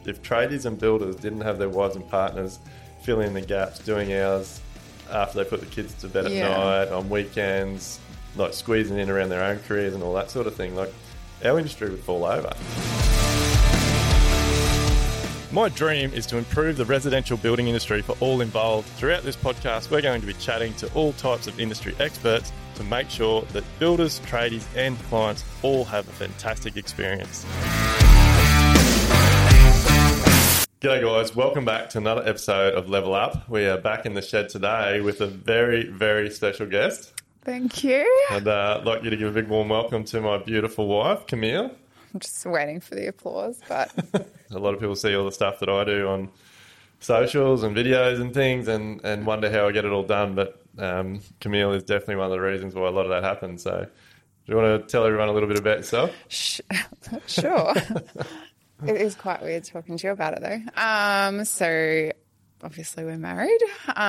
if tradies and builders didn't have their wives and partners filling in the gaps, doing hours after they put the kids to bed at night, on weekends, like squeezing in around their own careers and all that sort of thing, like our industry would fall over. My dream is to improve the residential building industry for all involved. Throughout this podcast, we're going to be chatting to all types of industry experts to make sure that builders, tradies and clients all have a fantastic experience. G'day guys, welcome back to another episode of Level Up. We are back in the shed today with a very, very special guest. Thank you. I'd like you to give a big warm welcome to my beautiful wife, Camille. I'm just waiting for the applause, but... A lot of people see all the stuff that I do on socials and videos and things and wonder how I get it all done, but Camille is definitely one of the reasons why a lot of that happens. So do you want to tell everyone a little bit about yourself? Sure. It is quite weird talking to you about it though. So obviously we're married.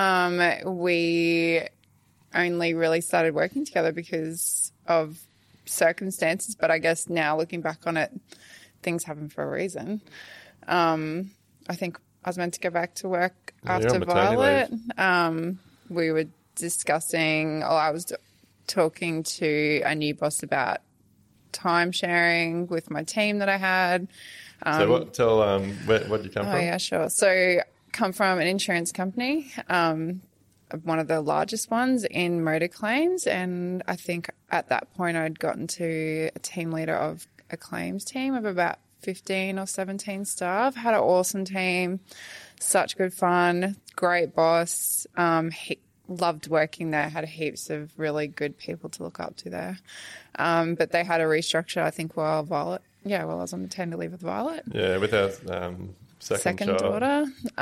We only really started working together because of circumstances, but I guess now looking back on it, things happen for a reason. I think I was meant to go back to work after Violet. We were discussing, I was talking to a new boss about time sharing with my team that I had. So where did you come from? Oh, yeah, sure. So come from an insurance company, one of the largest ones in motor claims. And I think at that point I'd gotten to a team leader of a claims team of about 15 or 17 staff. Had an awesome team, such good fun, great boss. Loved working there, had heaps of really good people to look up to there. But they had a restructure, I think, while I was on maternity leave with Violet. Yeah, with our second daughter.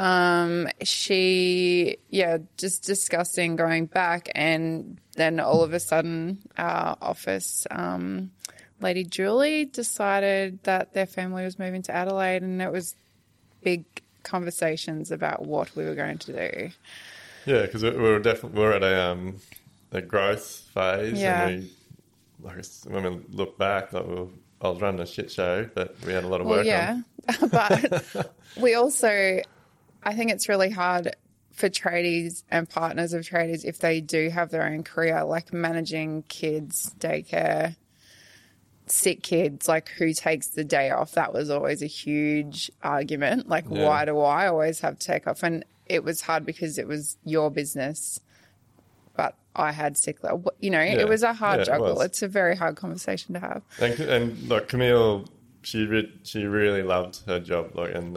Just discussing going back, and then all of a sudden our office Lady Julie decided that their family was moving to Adelaide, and it was big conversations about what we were going to do. Yeah, because we're at a growth phase, and when we look back, I was running a shit show, but we had a lot of work on. But we also, I think it's really hard for tradies and partners of tradies if they do have their own career, like managing kids, daycare, sick kids, like who takes the day off. That was always a huge argument. Like, why do I always have to take off? And it was hard because it was your business, but I had sick leave. It was a hard juggle. It's a very hard conversation to have. And like Camille, she really loved her job.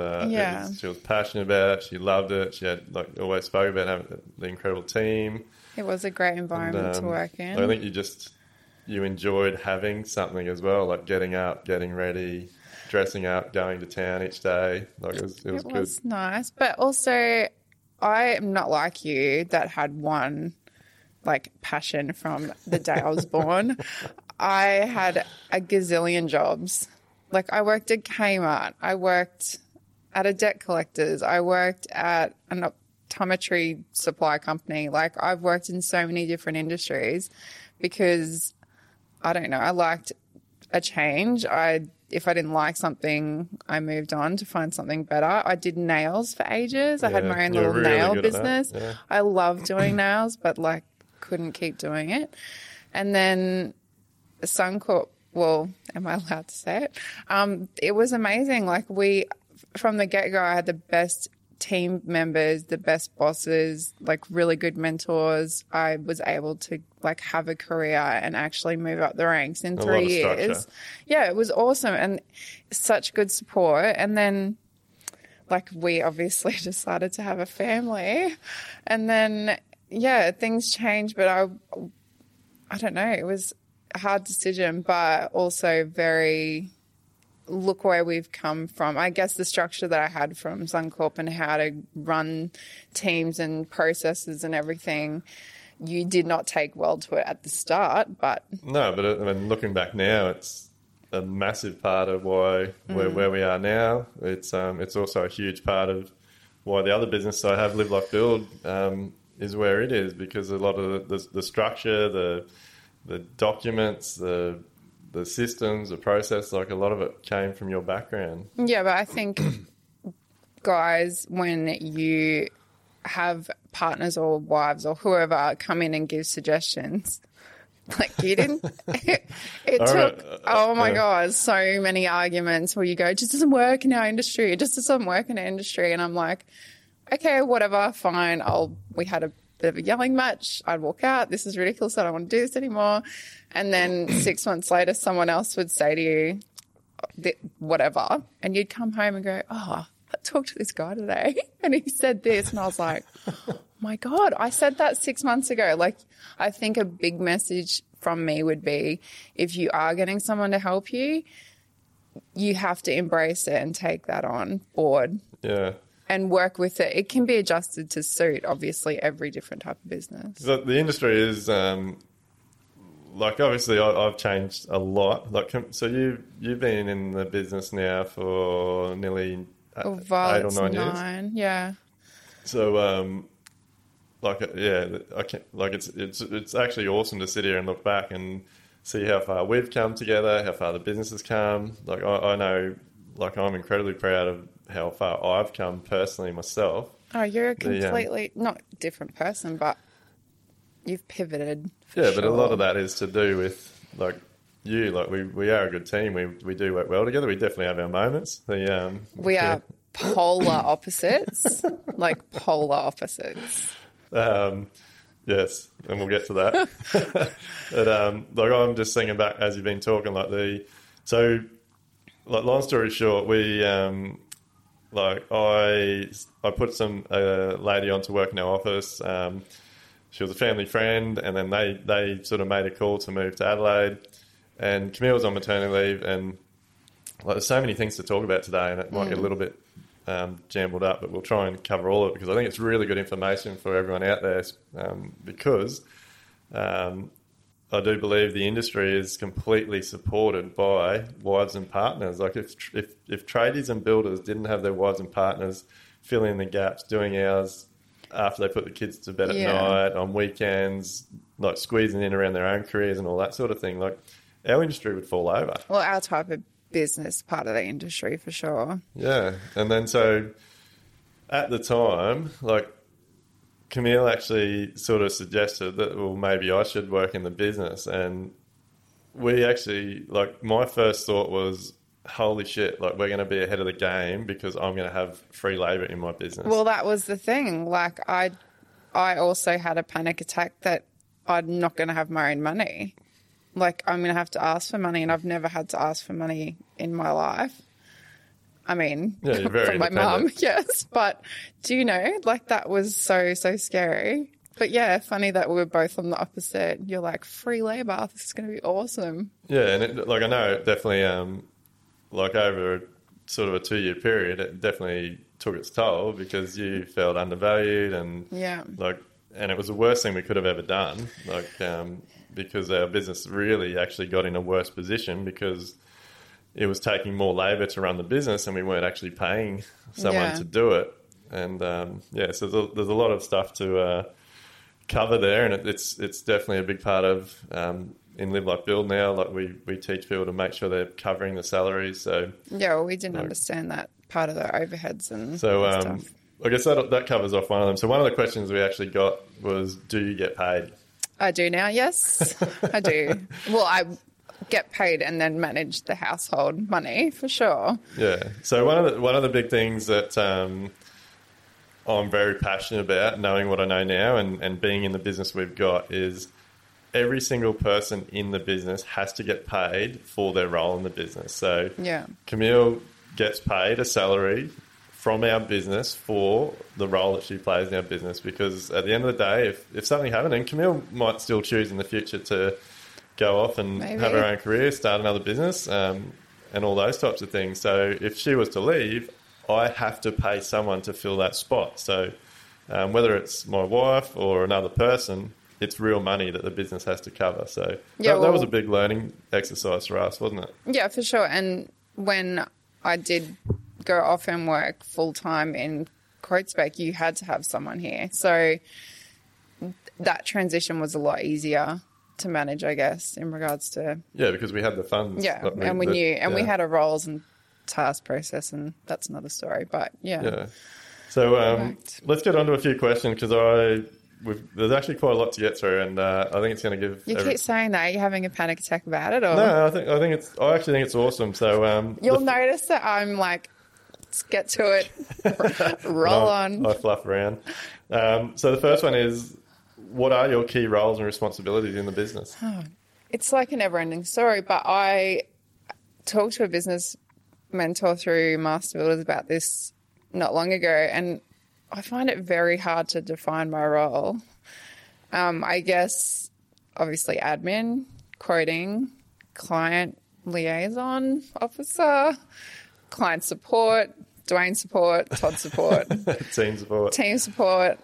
She was passionate about it. She loved it. She had always spoke about having the incredible team. It was a great environment to work in. I think you enjoyed having something as well, like getting up, getting ready, dressing up, going to town each day. It was good. It was nice. But also, I am not like you that had one passion from the day I was born. I had a gazillion jobs. I worked at Kmart. I worked at a debt collector's. I worked at an optometry supply company. I've worked in so many different industries because I don't know. I liked a change. If I didn't like something, I moved on to find something better. I did nails for ages. I had my own little nail business. Yeah. I love doing nails, but couldn't keep doing it. And then Suncorp, well, am I allowed to say it? It was amazing. From the get-go, I had the best team members, the best bosses, really good mentors. I was able to have a career and actually move up the ranks in 3 years. Yeah, it was awesome and such good support. And then we obviously decided to have a family, and then things changed, but I don't know, it was a hard decision, but also very look where we've come from. I guess the structure that I had from Suncorp and how to run teams and processes and everything, you did not take well to it at the start, but... No, but looking back now, it's a massive part of why we're where we are now. It's also a huge part of why the other business I have, Live Like Build, is where it is, because a lot of the structure, the documents, the systems, the process, a lot of it came from your background. Yeah, but I think guys, when you have partners or wives or whoever come in and give suggestions, like you didn't, it took, oh my God, so many arguments where you go, it just doesn't work in our industry. It just doesn't work in our industry. And I'm like, okay, whatever, fine. We had a bit of a yelling match. I'd walk out. This is ridiculous. I don't want to do this anymore. And then 6 months later, someone else would say to you, whatever. And you'd come home and go, oh, I talked to this guy today and he said this. And I was like, oh my God, I said that 6 months ago. Like, I think a big message from me would be, if you are getting someone to help you, you have to embrace it and take that on board. Yeah. And work with it. It can be adjusted to suit, obviously, every different type of business. So the industry is, like, obviously I've changed a lot. Like, so you've been in the business now for nearly 8 or 9 years. Yeah. So, I can, like, it's actually awesome to sit here and look back and see how far we've come together, how far the business has come. Like, I know, like, I'm incredibly proud of how far I've come personally myself. Oh, you're a completely, not different person, but you've pivoted. Yeah, but a lot of that is to do with, like, you. Like, we are a good team. We do work well together. We definitely have our moments. We are polar opposites, like polar opposites. Yes, and we'll get to that. But, like, I'm just thinking back as you've been talking, long story short, we, I put some lady on to work in our office. She was a family friend, and then they sort of made a call to move to Adelaide. And Camille was on maternity leave, and like, there's so many things to talk about today, and it might get a little bit jumbled up, but we'll try and cover all of it because I think it's really good information for everyone out there. Because I do believe the industry is completely supported by wives and partners. Like, if tradies and builders didn't have their wives and partners filling in the gaps, doing hours after they put the kids to bed at night, on weekends, like squeezing in around their own careers and all that sort of thing, like, our industry would fall over. Well, our type of business, part of the industry for sure. Yeah. And then so at the time, like, Camille actually sort of suggested that, well, maybe I should work in the business. And we actually, like, my first thought was, holy shit, like, we're going to be ahead of the game because I'm going to have free labour in my business. Well, that was the thing. Like, I also had a panic attack that I'm not going to have my own money. Like, I'm going to have to ask for money, and I've never had to ask for money in my life. I mean, you're very from my mum, yes. But do you know, like, that was so scary. But yeah, funny that we were both on the opposite. You're like, free labour, this is going to be awesome. Yeah, and I know it definitely, like, over sort of a 2-year period, it definitely took its toll because you felt undervalued and and it was the worst thing we could have ever done. Like, because our business really actually got in a worse position because it was taking more labour to run the business and we weren't actually paying someone to do it. And, so there's a lot of stuff to cover there, and it's definitely a big part of in Live Like Build now. Like, we teach people to make sure they're covering the salaries. So we didn't understand that part of the overheads and so stuff. I guess that covers off one of them. So one of the questions we actually got was, do you get paid? I do now, yes. I do. Well, I get paid and then manage the household money for sure. Yeah. So one of the big things that I'm very passionate about, knowing what I know now and being in the business we've got, is every single person in the business has to get paid for their role in the business. So Camille gets paid a salary from our business for the role that she plays in our business, because at the end of the day, if something happened, and Camille might still choose in the future to go off and have her own career, start another business, and all those types of things. So if she was to leave, I have to pay someone to fill that spot. So whether it's my wife or another person, it's real money that the business has to cover. So that was a big learning exercise for us, wasn't it? Yeah, for sure. And when I did go off and work full-time in Quotespec, you had to have someone here. So that transition was a lot easier to manage, I guess, in regards to... Yeah, because we had the funds. Yeah, and we knew, and we had our roles and task process, and that's another story. But Yeah. So Correct. let's get on to a few questions because there's actually quite a lot to get through, and I think it's going to give. You keep saying that. Are you having a panic attack about it, or No, I actually think it's awesome. So you'll notice that I'm like, let's get to it. Roll on. I fluff around. So the first one is, what are your key roles and responsibilities in the business? It's like a never-ending story, but I talked to a business mentor through Master Builders about this not long ago, and I find it very hard to define my role. I guess, obviously, admin, quoting, client liaison officer, client support, Dwayne support, Todd support, Team support.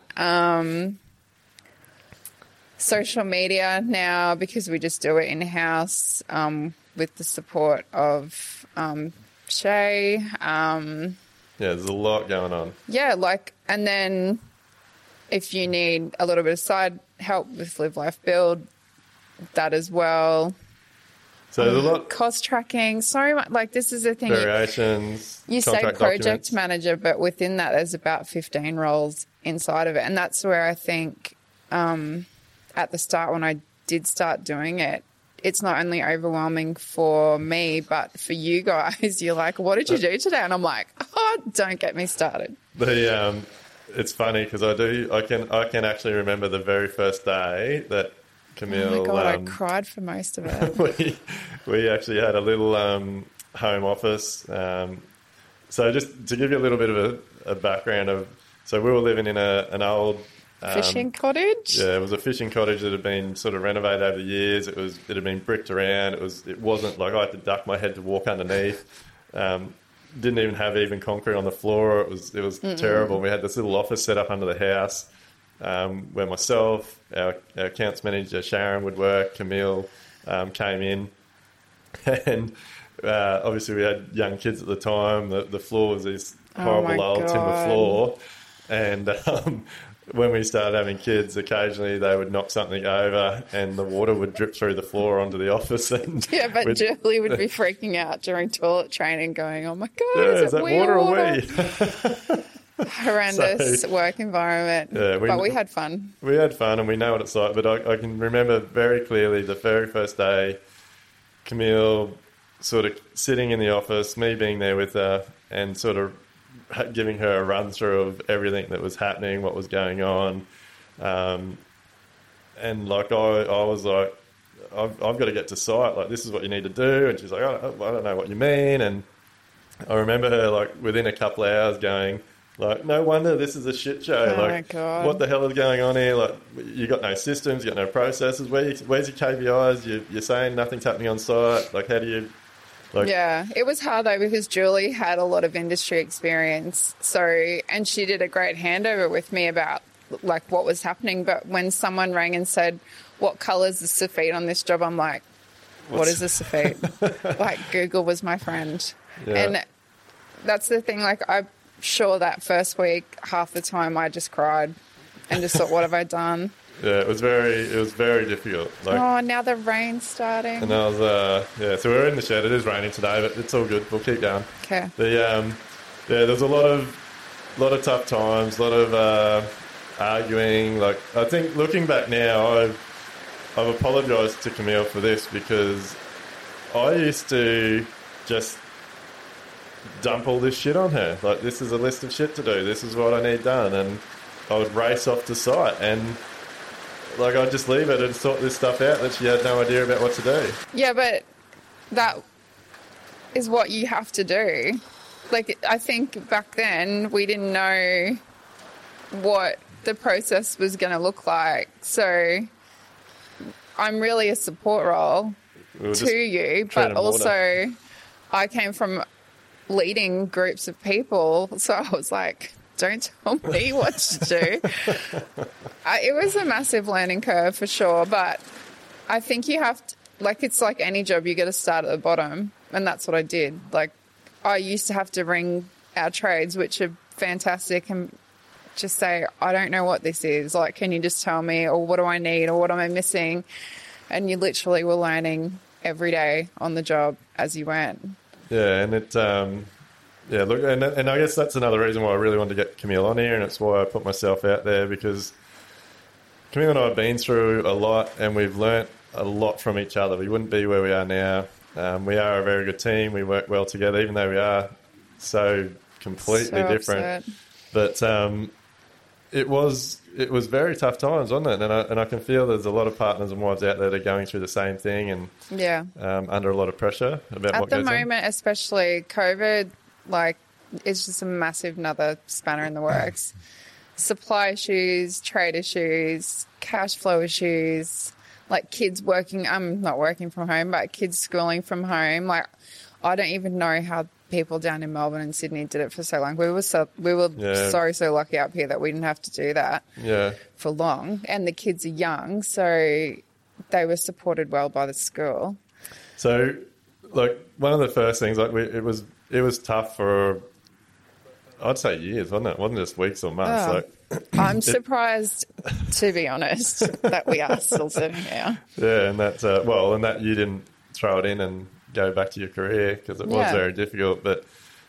Social media now, because we just do it in-house with the support of Shay. Yeah, there's a lot going on. Yeah, and then if you need a little bit of side help with Live Life Build, that as well. So there's a lot. Cost tracking, so much. This is the thing. Variations. You say project documents. manager, but within that, there's about 15 roles inside of it. And that's where I think at the start, when I did start doing it, it's not only overwhelming for me, but for you guys. You're like, what did you do today? And I'm like, oh, don't get me started. It's funny because I can actually remember the very first day that Camille. Oh my God, I cried for most of it. we actually had a little home office. So just to give you a little bit of a background of, so we were living in an old fishing cottage. Yeah, it was a fishing cottage that had been sort of renovated over the years. It had been bricked around. It wasn't like I had to duck my head to walk underneath. Didn't even have even concrete on the floor. It was terrible. We had this little office set up under the house where myself, our accounts manager Sharon would work. Camille came in, and obviously we had young kids at the time. The floor was this horrible old timber floor, and when we started having kids, occasionally they would knock something over and the water would drip through the floor onto the office. And yeah, but Julie would be freaking out during toilet training going, oh my God, is that water or we? Horrendous work environment. Yeah, but we had fun. We had fun and we know what it's like. But I can remember very clearly the very first day, Camille sort of sitting in the office, me being there with her and sort of giving her a run through of everything that was happening, what was going on. And like I was like, I've got to get to site. Like, this is what you need to do. And she's like, I don't know what you mean. And I remember her like within a couple of hours going, like, no wonder this is a shit show. Oh like, my God. What the hell is going on here? Like, you got no systems, you got no processes. Where's your KPIs? You're saying nothing's happening on site. Like, how do you... Yeah, it was hard though because Julie had a lot of industry experience. And she did a great handover with me about like what was happening. But when someone rang and said, what colour's the Safite on this job? I'm like, what is a Safite? Like, Google was my friend. Yeah. And that's the thing. Like, I'm sure that first week, half the time I just cried and just thought, what have I done? Yeah, it was very difficult. Like, now the rain's starting. And I was, so we're in the shed. It is raining today, but it's all good. We'll keep going. Okay. There's a lot of tough times, a lot of arguing. Like, I think looking back now, I've apologised to Camille for this because I used to just dump all this shit on her. Like, this is a list of shit to do. This is what I need done, and I would race off to site and. Like, I'd just leave it and sort this stuff out that she had no idea about what to do. Yeah, but that is what you have to do. Like, I think back then we didn't know what the process was going to look like. So I'm really a support role to you, but also I came from leading groups of people. So I was like... Don't tell me what to do. It was a massive learning curve for sure, but I think you have to, like, it's like any job, you got to start at the bottom, and that's what I did. Like, I used to have to ring our trades, which are fantastic, and just say, I don't know what this is. Like, can you just tell me, or what do I need, or what am I missing? And you literally were learning every day on the job as you went. Yeah, and Yeah, look, and I guess that's another reason why I really wanted to get Camille on here, and it's why I put myself out there, because Camille and I have been through a lot, and we've learnt a lot from each other. We wouldn't be where we are now. We are a very good team. We work well together, even though we are so completely different. But it was very tough times, wasn't it? And I can feel there's a lot of partners and wives out there that are going through the same thing, and under a lot of pressure about what goes on. At the moment, especially COVID, like, it's just a massive another spanner in the works. Supply issues, trade issues, cash flow issues, like kids working. I'm not working from home, but kids schooling from home. Like, I don't even know how people down in Melbourne and Sydney did it for so long. We were so lucky up here that we didn't have to do that for long. And the kids are young, so they were supported well by the school. So, like, one of the first things, like, it was tough for, I'd say, years, wasn't it? It wasn't just weeks or months. I'm surprised, to be honest, that we are still sitting here. Yeah, and that's and that you didn't throw it in and go back to your career, because it was very difficult. But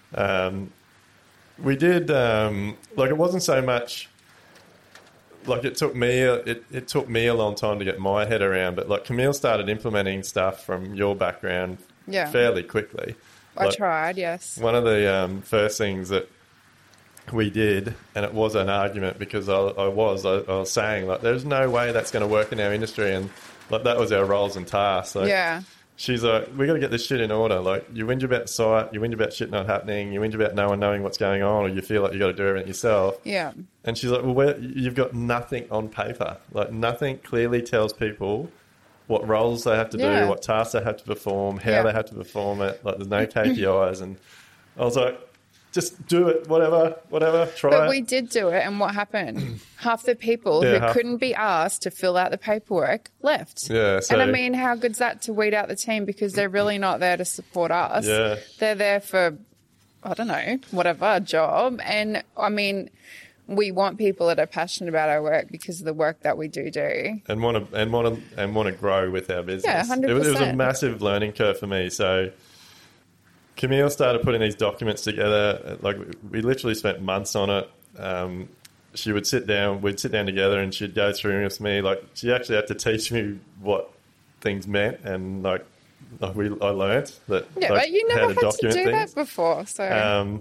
we did, like, it wasn't so much, like, it took me a long time to get my head around, but, like, Camille started implementing stuff from your background fairly quickly. I tried, yes. One of the first things that we did, and it was an argument, because I was saying, like, there's no way that's going to work in our industry, and, like, that was our roles and tasks. Like, she's like, we got to get this shit in order. Like, you whinge about the site, you whinge about shit not happening, you whinge about no one knowing what's going on, or you feel like you got to do everything yourself. Yeah. And she's like, well, you've got nothing on paper. Like, nothing clearly tells people what roles they have to do, what tasks they have to perform, how they have to perform it. Like, there's no KPIs. And I was like, just do it, whatever, try it. But we did do it, and what happened? Half the people who couldn't be asked to fill out the paperwork left. Yeah, and I mean, how good's that to weed out the team, because they're really not there to support us. Yeah. They're there for, I don't know, whatever, a job. And, I mean, we want people that are passionate about our work because of the work that we do. And want to grow with our business. Yeah, 100%. It was a massive learning curve for me. So Camille started putting these documents together. Like, we literally spent months on it. We'd sit down together, and she'd go through with me. Like, she actually had to teach me what things meant, and I learned that. Yeah, but you never had to do that before, so.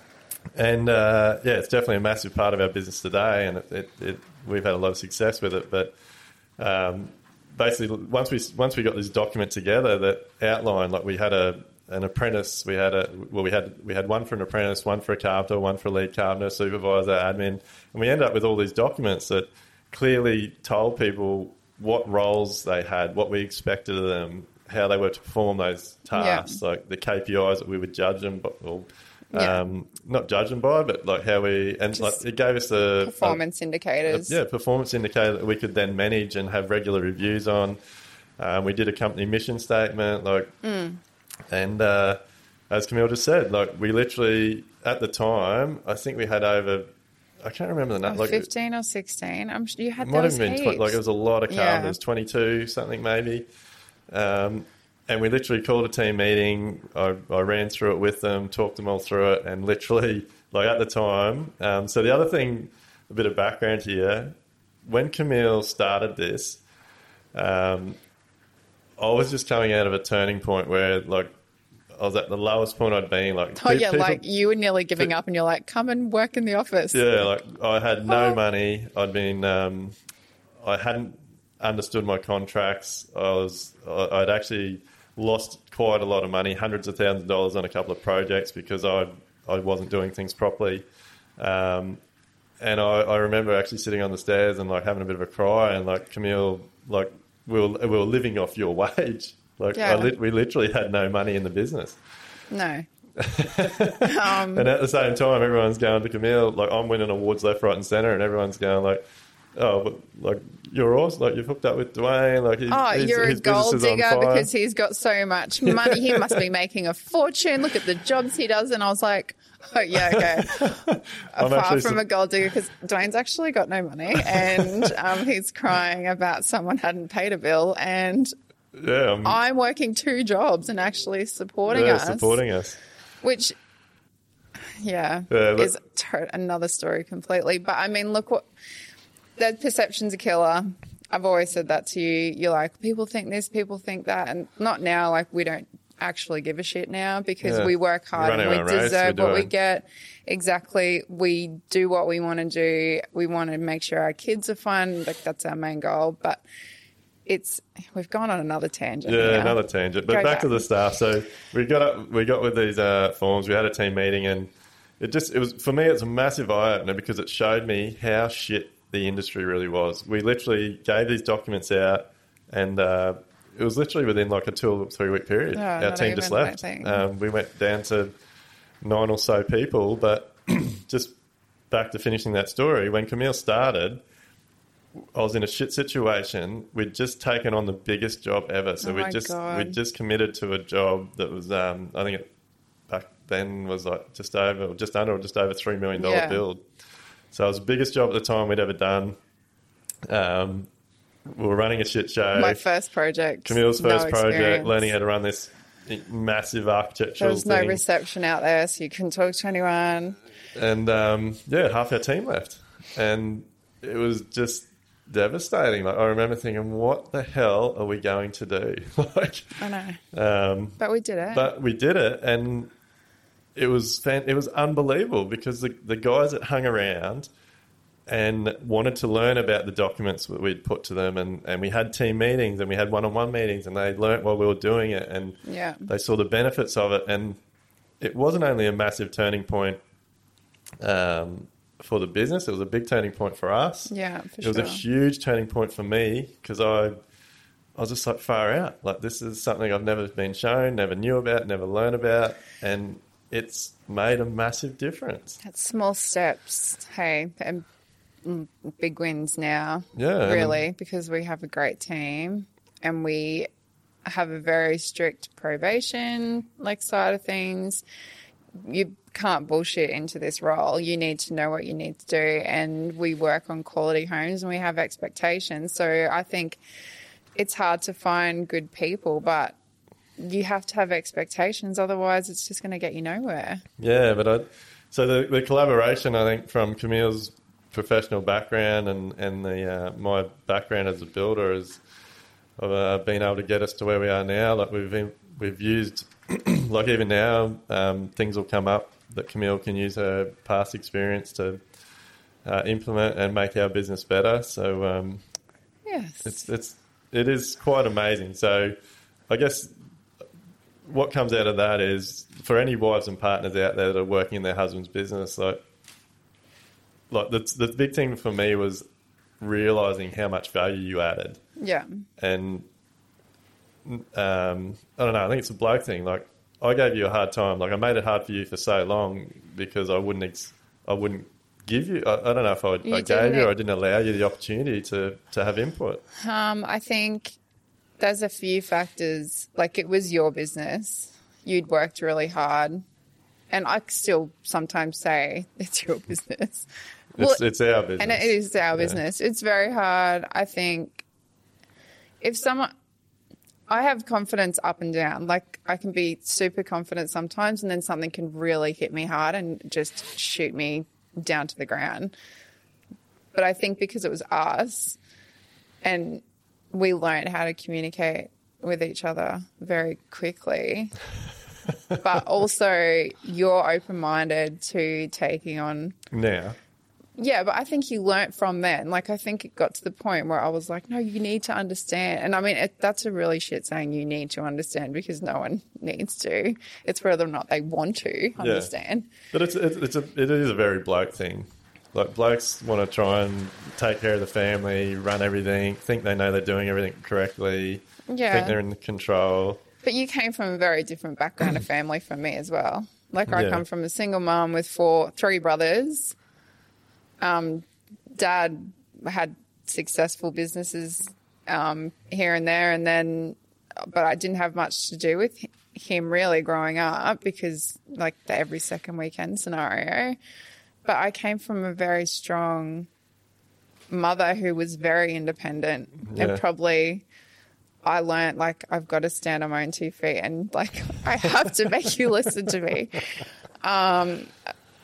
It's definitely a massive part of our business today, and we've had a lot of success with it. But basically, once we got this document together that outlined, like, we had an apprentice, we had one for an apprentice, one for a carpenter, one for a lead carpenter, supervisor, admin, and we ended up with all these documents that clearly told people what roles they had, what we expected of them, how they were to perform those tasks, like the KPIs that we would judge them by. Not judge them by, but like how we, and just, like, it gave us performance indicators. Performance indicator that we could then manage and have regular reviews on. We did a company mission statement, and as Camille just said, like, we literally, at the time, I think we had over, I can't remember the number, like 15 or 16. I'm sure you had might those have been 20, like, it was a lot of carpenters, 22 something maybe. And we literally called a team meeting. I ran through it with them, talked them all through it, and literally, like, at the time. So the other thing, a bit of background here, when Camille started this, I was just coming out of a turning point where, like, I was at the lowest point I'd been. Like, like, you were nearly giving up, and you're like, come and work in the office. Yeah, like, I had no money. I'd been, I hadn't understood my contracts. I'd actually lost quite a lot of money, hundreds of thousands of dollars on a couple of projects because I wasn't doing things properly. And I remember actually sitting on the stairs and, like, having a bit of a cry, and, like, Camille, like, we were living off your wage. Like, we literally had no money in the business. No. And at the same time, everyone's going to Camille, like, I'm winning awards left, right and centre, and everyone's going like, oh, but, like, you're awesome. Like, you've hooked up with Dwayne. Like, you're a gold digger because he's got so much money. He must be making a fortune. Look at the jobs he does. And I was like, oh, yeah, okay. Far from a gold digger, because Dwayne's actually got no money, and he's crying about someone hadn't paid a bill, and I'm working 2 jobs and actually supporting us. Supporting us. Which yeah, but- is another story completely. But I mean, look, that perception's a killer. I've always said that to you. You're like, people think this, people think that, and not now. Like, we don't actually give a shit now because Yeah. we work hard Run and our we own race, deserve we what do we it. get. Exactly. We do what we want to do. We want to make sure our kids are fun. Like, that's our main goal. But we've gone on another tangent. Yeah, here. another tangent. But Go back to the staff. So we got with these forms. We had a team meeting, and it was for me. It's a massive eye opener because it showed me how shit the industry really was. We literally gave these documents out, and it was literally within like a 2 or 3 week period. Oh, Our not team even just left. that We went down to 9 or so people, but just back to finishing that story. When Camille started, I was in a shit situation. We'd just taken on the biggest job ever. So Oh my God. we'd just committed to a job that was, I think back then was like just under or just over $3 million Yeah. build. So it was the biggest job at the time we'd ever done. We were running a shit show. My first project. Camille's no first project, experience. learning how to run this massive There architectural was no thing. reception out there, so you couldn't talk to anyone. And half our team left, and it was just devastating. Like, I remember thinking, "What the hell are we going to do?" Like, I know. But we did it. but we did it, and it was unbelievable because the guys that hung around and wanted to learn about the documents that we'd put to them, and we had team meetings and we had one-on-one meetings, and they learnt while we were doing it, and Yeah. they saw the benefits of it, and it wasn't only a massive turning point for the business, it was a big turning point for us. Yeah, for It was sure. a huge turning point for me because I was just like far out. Like, this is something I've never been shown, never knew about, never learned about, and it's made a massive difference. It's small steps, hey, and big wins now. Yeah, Really, because we have a great team and we have a very strict probation side of things. You can't bullshit into this role. You need to know what you need to do, and we work on quality homes and we have expectations. So I think it's hard to find good people, but you have to have expectations, otherwise it's just going to get you nowhere. Yeah, so the collaboration, I think, from Camille's professional background and my background as a builder has been able to get us to where we are now. Like, we've used, like, even now, things will come up that Camille can use her past experience to implement and make our business better. So Yes. it is quite amazing. So I guess what comes out of that is, for any wives and partners out there that are working in their husband's business, like the big thing for me was realizing how much value you added. Yeah. And I don't know, I think it's a bloke thing. Like, I gave you a hard time. Like, I made it hard for you for so long because I wouldn't give you. I don't know if I gave you or I didn't allow you the opportunity to have input. I think there's a few factors. Like, it was your business. You'd worked really hard. And I still sometimes say it's your business. It's our business. And it is our business. It's very hard. I think I have confidence up and down. Like, I can be super confident sometimes, and then something can really hit me hard and just shoot me down to the ground. But I think because it was us and we learned how to communicate with each other very quickly, but also you're open-minded to taking on. Now. Yeah, but I think you learnt from then. Like, I think it got to the point where I was like, no, you need to understand. And I mean, that's a really shit saying, you need to understand, because no one needs to. It's whether or not they want to understand. But it is a very bloke thing. Like, blokes want to try and take care of the family, run everything, think they know they're doing everything correctly, Yeah. think they're in control. But you came from a very different background of family from me as well. Like, I Yeah. come from a single mum with three brothers. Dad had successful businesses here and there, but I didn't have much to do with him really growing up, because like the every second weekend scenario. But I came from a very strong mother who was very independent, Yeah. and probably I learned, like, I've got to stand on my own 2 feet, and like I have to make you listen to me.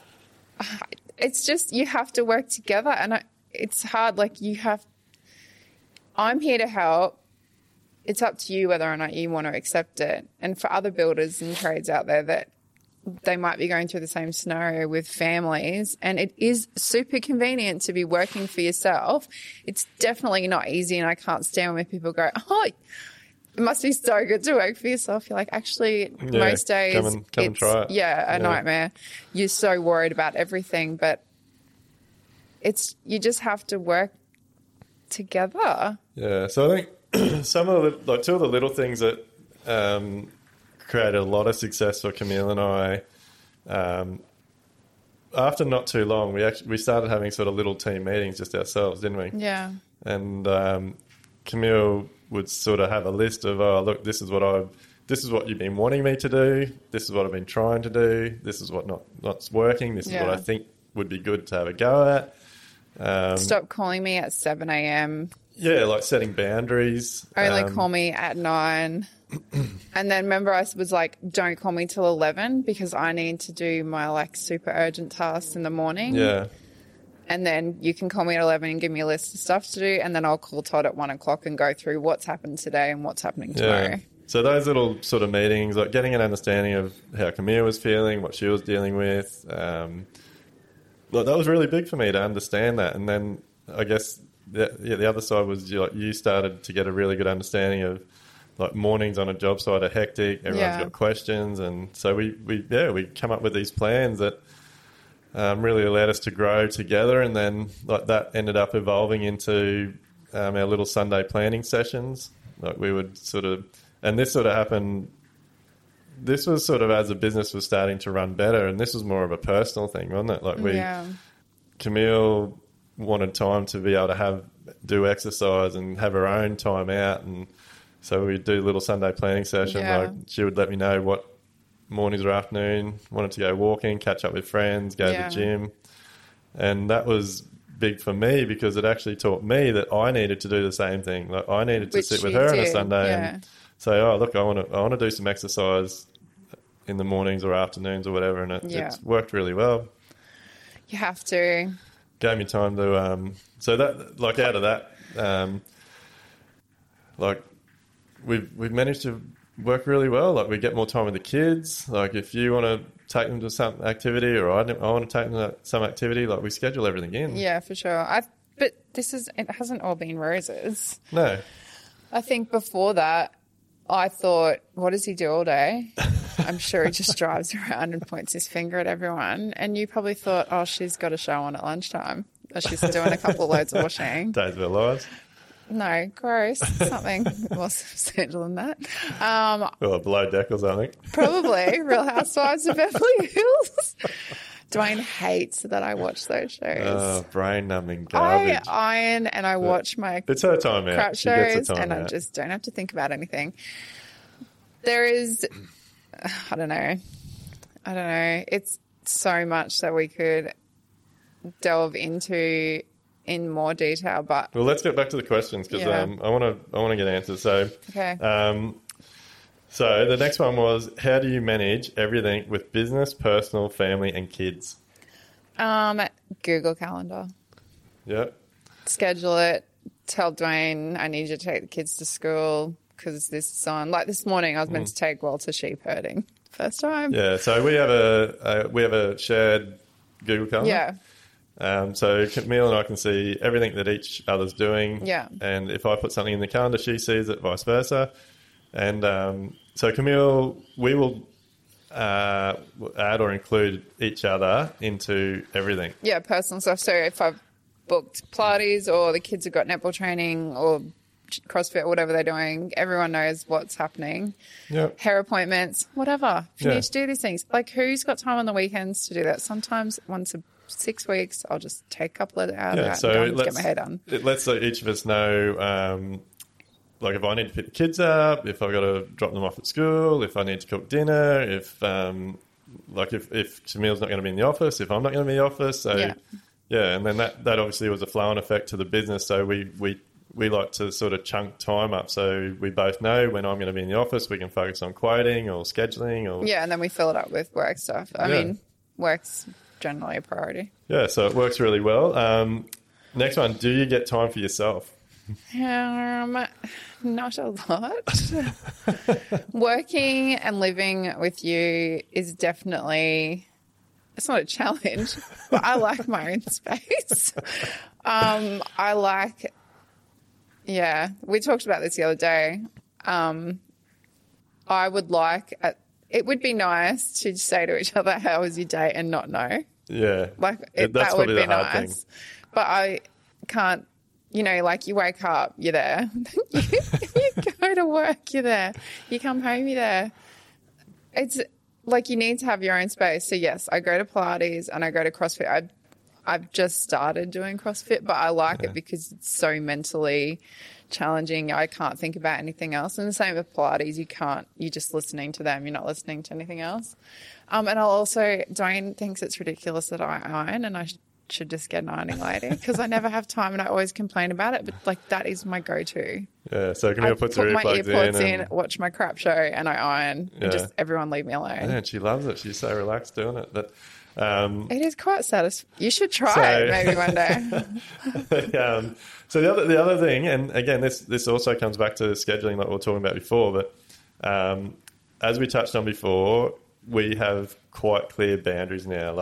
It's just you have to work together, and it's hard. Like I'm here to help. It's up to you whether or not you want to accept it. And for other builders and trades out there that they might be going through the same scenario with families, and it is super convenient to be working for yourself. It's definitely not easy, and I can't stand when people go, "Oh, it must be so good to work for yourself." You're like, actually, most days come and try it. Yeah, a nightmare. You're so worried about everything, but you just have to work together. Yeah, so I think some of the, two of the little things that created a lot of success for Camille and I, after not too long, we started having sort of little team meetings just ourselves, didn't we? Yeah. And Camille would sort of have a list of, oh, look, this is what you've been wanting me to do. This is what I've been trying to do. This is what not's working. This is what I think would be good to have a go at. Stop calling me at 7 a.m. Yeah, like setting boundaries. Only call me at 9. And then remember I was like, don't call me till 11 because I need to do my like super urgent tasks in the morning. Yeah. And then you can call me at 11 and give me a list of stuff to do. And then I'll call Todd at 1 o'clock and go through what's happened today and what's happening tomorrow. Yeah. So those little sort of meetings, like getting an understanding of how Camille was feeling, what she was dealing with, that was really big for me to understand that. And then I guess the other side was you started to get a really good understanding of like mornings on a job site are hectic. Everyone's got questions, and so we come up with these plans that really allowed us to grow together. And then like that ended up evolving into our little Sunday planning sessions. Like we would sort of, and this sort of happened. This was sort of as the business was starting to run better, and this was more of a personal thing, wasn't it? Like Camille wanted time to be able to do exercise and have her own time out, and so we'd do little Sunday planning session. Like she would let me know what mornings or afternoon wanted to go walking, catch up with friends, go to the gym, and that was big for me because it actually taught me that I needed to do the same thing. Like I needed to sit with her on a Sunday and say, "Oh, look, I want to do some exercise in the mornings or afternoons or whatever," and it's worked really well. You have to. Gave me time to so that like out of that like we've managed to work really well. Like we get more time with the kids. Like if you want to take them to some activity or I want to take them to some activity, like we schedule everything in. Yeah, for sure. But it hasn't all been roses. No. I think before that I thought, what does he do all day? I'm sure he just drives around and points his finger at everyone. And you probably thought, oh, she's got a show on at lunchtime. Or she's doing a couple of loads of washing. Days of our lives. No, gross. Something more substantial than that. Below deck or something. Probably. Real Housewives of Beverly Hills. Dwayne hates that I watch those shows. Oh, brain-numbing garbage. I iron and I watch my it's her time out. crap shows and I just don't have to think about anything. There is, I don't know. It's so much that we could delve into in more detail, but well, let's get back to the questions because I want to get answers. So, okay. So the next one was, how do you manage everything with business, personal, family, and kids? Google Calendar. Yep. Schedule it. Tell Dwayne I need you to take the kids to school because this is on. Like this morning, I was meant to take Walter sheep herding. First time. Yeah. So we have a shared Google Calendar. Yeah. So Camille and I can see everything that each other's doing. Yeah. And if I put something in the calendar, she sees it, vice versa. And so Camille, we will add or include each other into everything. Yeah, personal stuff. So if I've booked Pilates or the kids have got netball training or CrossFit or whatever they're doing, everyone knows what's happening. Yep. Hair appointments, whatever. If you need to do these things. Like who's got time on the weekends to do that? Sometimes once a 6 weeks, I'll just take a couple of hours out and get my hair done. It lets each of us know, like if I need to pick the kids up, if I've got to drop them off at school, if I need to cook dinner, if Camille's not going to be in the office, if I'm not going to be in the office. So, and then that obviously was a flow-on effect to the business. So we like to sort of chunk time up. So we both know when I'm going to be in the office, we can focus on quoting or scheduling. And then we fill it up with work stuff. I mean, work's generally a priority. Yeah, so it works really well. Next one, do you get time for yourself? Not a lot. Working and living with you is definitely, it's not a challenge, but I like my own space. We talked about this the other day. I would like, it would be nice to say to each other, how was your day, and not know. Yeah. That would be nice. But I can't, like you wake up, you're there. You go to work, you're there. You come home, you're there. It's like you need to have your own space. So, yes, I go to Pilates and I go to CrossFit. I've just started doing CrossFit, but I like it because it's so mentally challenging. I can't think about anything else. And the same with Pilates. You're just listening to them. You're not listening to anything else. And I'll also, Dwayne thinks it's ridiculous that I iron, and I should just get an ironing lady because I never have time and I always complain about it. But that is my go-to. Yeah, so Camille puts her earplugs in, watch my crap show, and I iron. And just everyone leave me alone. Yeah, and she loves it. She's so relaxed doing it. But it is quite satisfying. You should try it maybe one day. So the other thing, and again, this also comes back to scheduling like we were talking about before, but as we touched on before, we have quite clear boundaries now.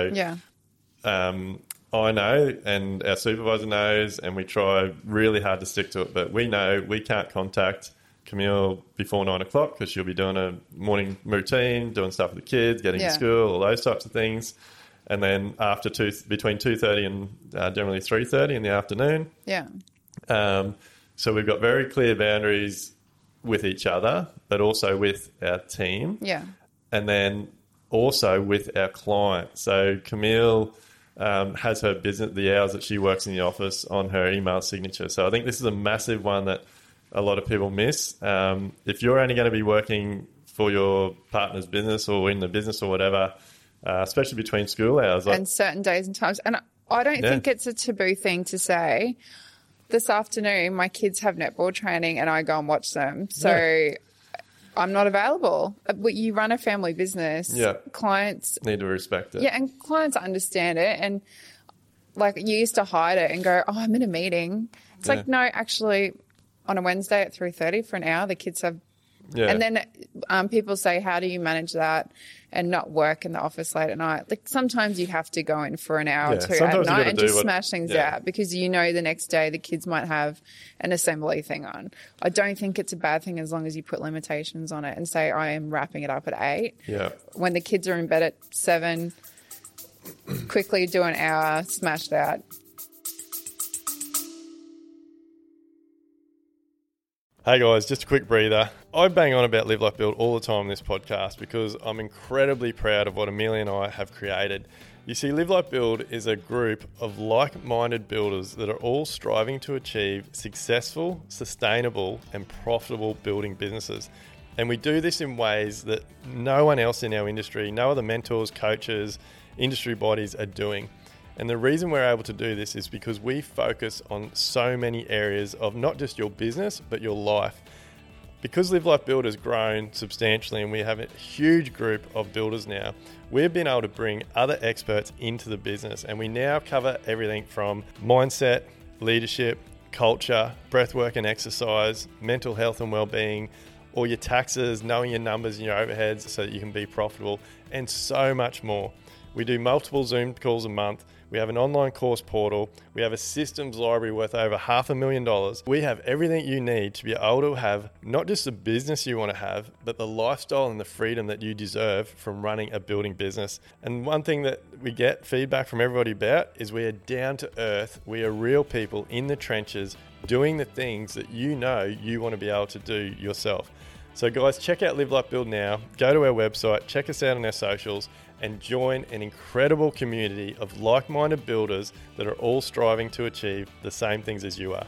I know, and our supervisor knows, and we try really hard to stick to it, but we know we can't contact Camille before 9 o'clock because she'll be doing a morning routine, doing stuff with the kids, getting to school, all those types of things. And then between 2:30 and generally 3:30 in the afternoon. Yeah. So we've got very clear boundaries with each other, but also with our team. Yeah. And then also with our client. So Camille has her business, the hours that she works in the office, on her email signature. So I think this is a massive one that a lot of people miss. If you're only going to be working for your partner's business or in the business or whatever, especially between school hours. And certain days and times. And I don't think it's a taboo thing to say, this afternoon my kids have netball training and I go and watch them. So I'm not available. But you run a family business. Yeah. Clients need to respect it. Yeah, and clients understand it. And you used to hide it and go, oh, I'm in a meeting. It's like, no, actually on a Wednesday at 3:30 for an hour, the kids have. Yeah. And then people say, how do you manage that and not work in the office late at night? Sometimes you have to go in for an hour or two at night and just smash things out because the next day the kids might have an assembly thing on. I don't think it's a bad thing as long as you put limitations on it and say, I am wrapping it up at 8. Yeah. When the kids are in bed at 7, quickly do an hour, smash that. Hey guys, just a quick breather. I bang on about Live Like Build all the time in this podcast because I'm incredibly proud of what Amelia and I have created. You see, Live Like Build is a group of like-minded builders that are all striving to achieve successful, sustainable and profitable building businesses. And we do this in ways that no one else in our industry, no other mentors, coaches, industry bodies are doing. And the reason we're able to do this is because we focus on so many areas of not just your business, but your life. Because Live Like Build has grown substantially and we have a huge group of builders now, we've been able to bring other experts into the business. And we now cover everything from mindset, leadership, culture, breathwork and exercise, mental health and well-being, all your taxes, knowing your numbers and your overheads so that you can be profitable, and so much more. We do multiple Zoom calls a month. We have an online course portal. We have a systems library worth over $500,000. We have everything you need to be able to have not just the business you want to have, but the lifestyle and the freedom that you deserve from running a building business. And one thing that we get feedback from everybody about is we are down to earth. We are real people in the trenches doing the things that you want to be able to do yourself. So guys, check out Live Like Build now. Go to our website, check us out on our socials, and join an incredible community of like-minded builders that are all striving to achieve the same things as you are.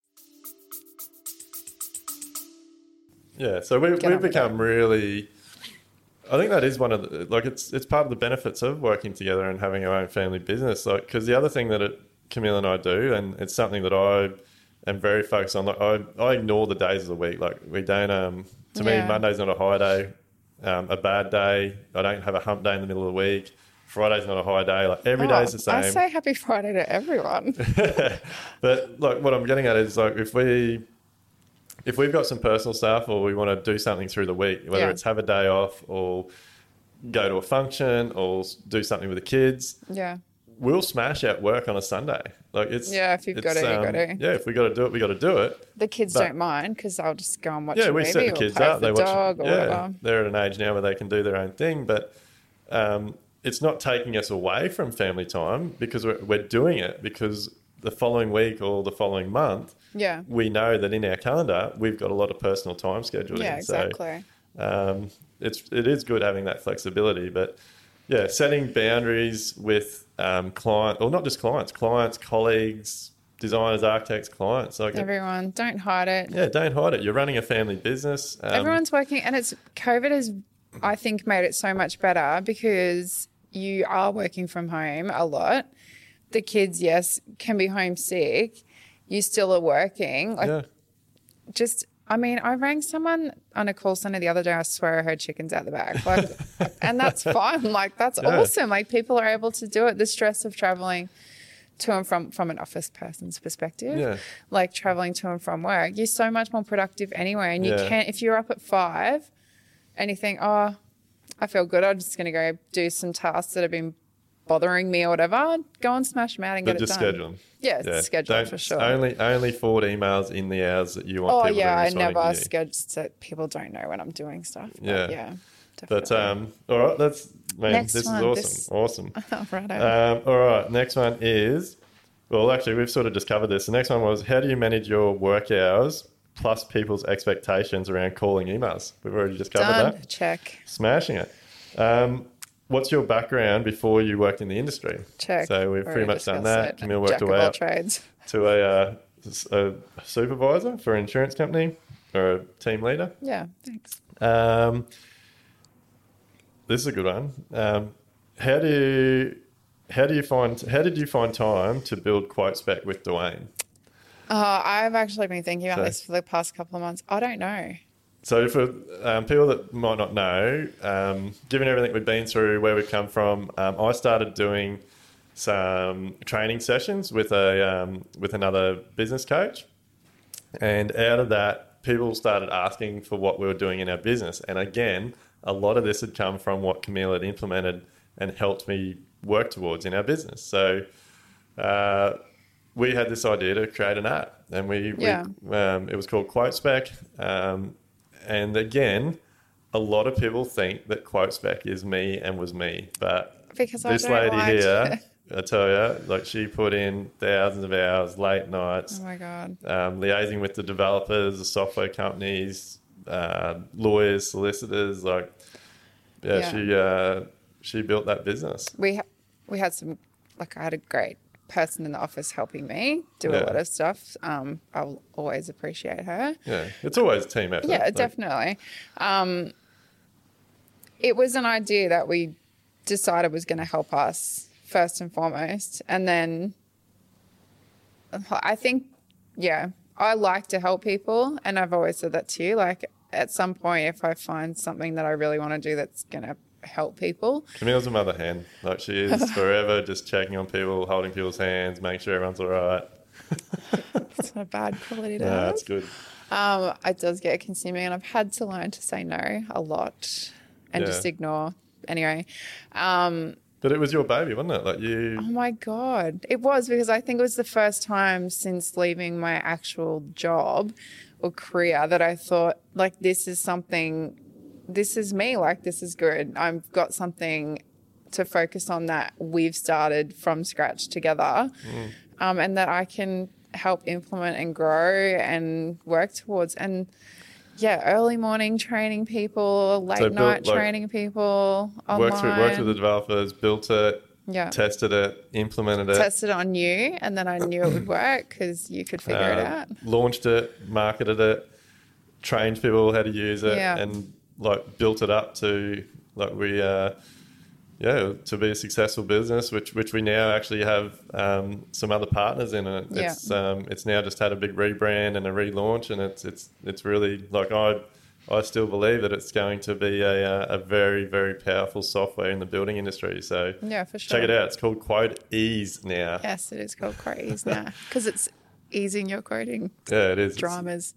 Yeah, so we've become really... I think that is one of the... it's part of the benefits of working together and having our own family business. Because the other thing that Camille and I do, and it's something that I am very focused on, I ignore the days of the week. We don't... to me, Monday's not a high day. A bad day, I don't have a hump day in the middle of the week. Friday's not a high day. Like every day's the same. I say happy Friday to everyone. But like what I'm getting at is like if we've got some personal stuff or we want to do something through the week, whether it's have a day off or go to a function or do something with the kids, we'll smash out work on a Sunday. Like if you've got to, you got to. Yeah, if we got to do it, we got to do it. The kids don't mind because they'll just go and watch a movie. Yeah, we set the kids play up. They watch dog or whatever. They're at an age now where they can do their own thing, but it's not taking us away from family time because we're doing it because the following week or the following month, we know that in our calendar we've got a lot of personal time scheduling. Yeah, exactly. So it is good having that flexibility, but setting boundaries with clients, or not just clients, colleagues, designers, architects, clients, like everyone. Don't hide it. Yeah, don't hide it. You're running a family business. Everyone's working, and COVID has, I think, made it so much better because you are working from home a lot. The kids, yes, can be homesick. You still are working. I rang someone on a call center the other day. I swear I heard chickens out the back. Like, and that's fun. Like, that's awesome. Like, people are able to do it. The stress of traveling to and from an office person's perspective, like traveling to and from work, you're so much more productive anyway. And you can't, if you're up at 5 and you think, oh, I feel good, I'm just going to go do some tasks that have been bothering me or whatever, go and smash them out and get it done. Schedule them. Yeah, schedule them for sure. Only forward emails in the hours that you want people to be responding I never to you. schedule so people don't know when I'm doing stuff. Yeah. Definitely. But, all right, this is one, awesome. Right. All right, next one is, well, actually, we've sort of just covered this. The next one was, how do you manage your work hours plus people's expectations around calling emails? We've already just covered that. Check. Smashing it. What's your background before you worked in the industry? Check. So we've pretty much done that. Camille worked away up trades. to a supervisor for an insurance company or a team leader. Yeah, thanks. This is a good one. How did you find time to build QuoteSpec with Dwayne? I've actually been thinking about this for the past couple of months. I don't know. So for people that might not know, given everything we've been through, where we've come from, I started doing some training sessions with another business coach, and out of that, people started asking for what we were doing in our business. And again, a lot of this had come from what Camille had implemented and helped me work towards in our business. So we had this idea to create an app, and it was called QuoteSpec. And again, a lot of people think that QuoteSpec is me and was me, but because this lady here, I tell you, like she put in thousands of hours, late nights. Oh my God. Liaising with the developers, the software companies, lawyers, solicitors. She built that business. We had some, like I had a great person in the office helping me do a lot of stuff. I'll always appreciate her. Yeah, it's always a team effort. Yeah, definitely. It was an idea that we decided was going to help us first and foremost. And then I think, I like to help people. And I've always said that to you. Like at some point, if I find something that I really want to do that's going to help people. Camille's a mother hen. Like she is forever just checking on people, holding people's hands, making sure everyone's all right. It's not a bad quality to have. That's good. It does get consuming, and I've had to learn to say no a lot and just ignore. Anyway. But it was your baby, wasn't it? Like you. Oh my God. It was, because I think it was the first time since leaving my actual job or career that I thought, like, this is me, like, this is good. I've got something to focus on that we've started from scratch together, and that I can help implement and grow and work towards. And early morning training people, late night training people online. Worked with the developers, built it, tested it, implemented it. Tested it on you, and then I knew it would work because you could figure it out. Launched it, marketed it, trained people how to use it, and built it up to to be a successful business, which we now actually have some other partners in it. It's now just had a big rebrand and a relaunch, and it's really like I I still believe that it's going to be a very, very powerful software in the building industry. So Yeah, for sure. check it out. It's called Quote Ease now. Yes, it is called Quote Ease now because it's easing your quoting Yeah, it is. dramas.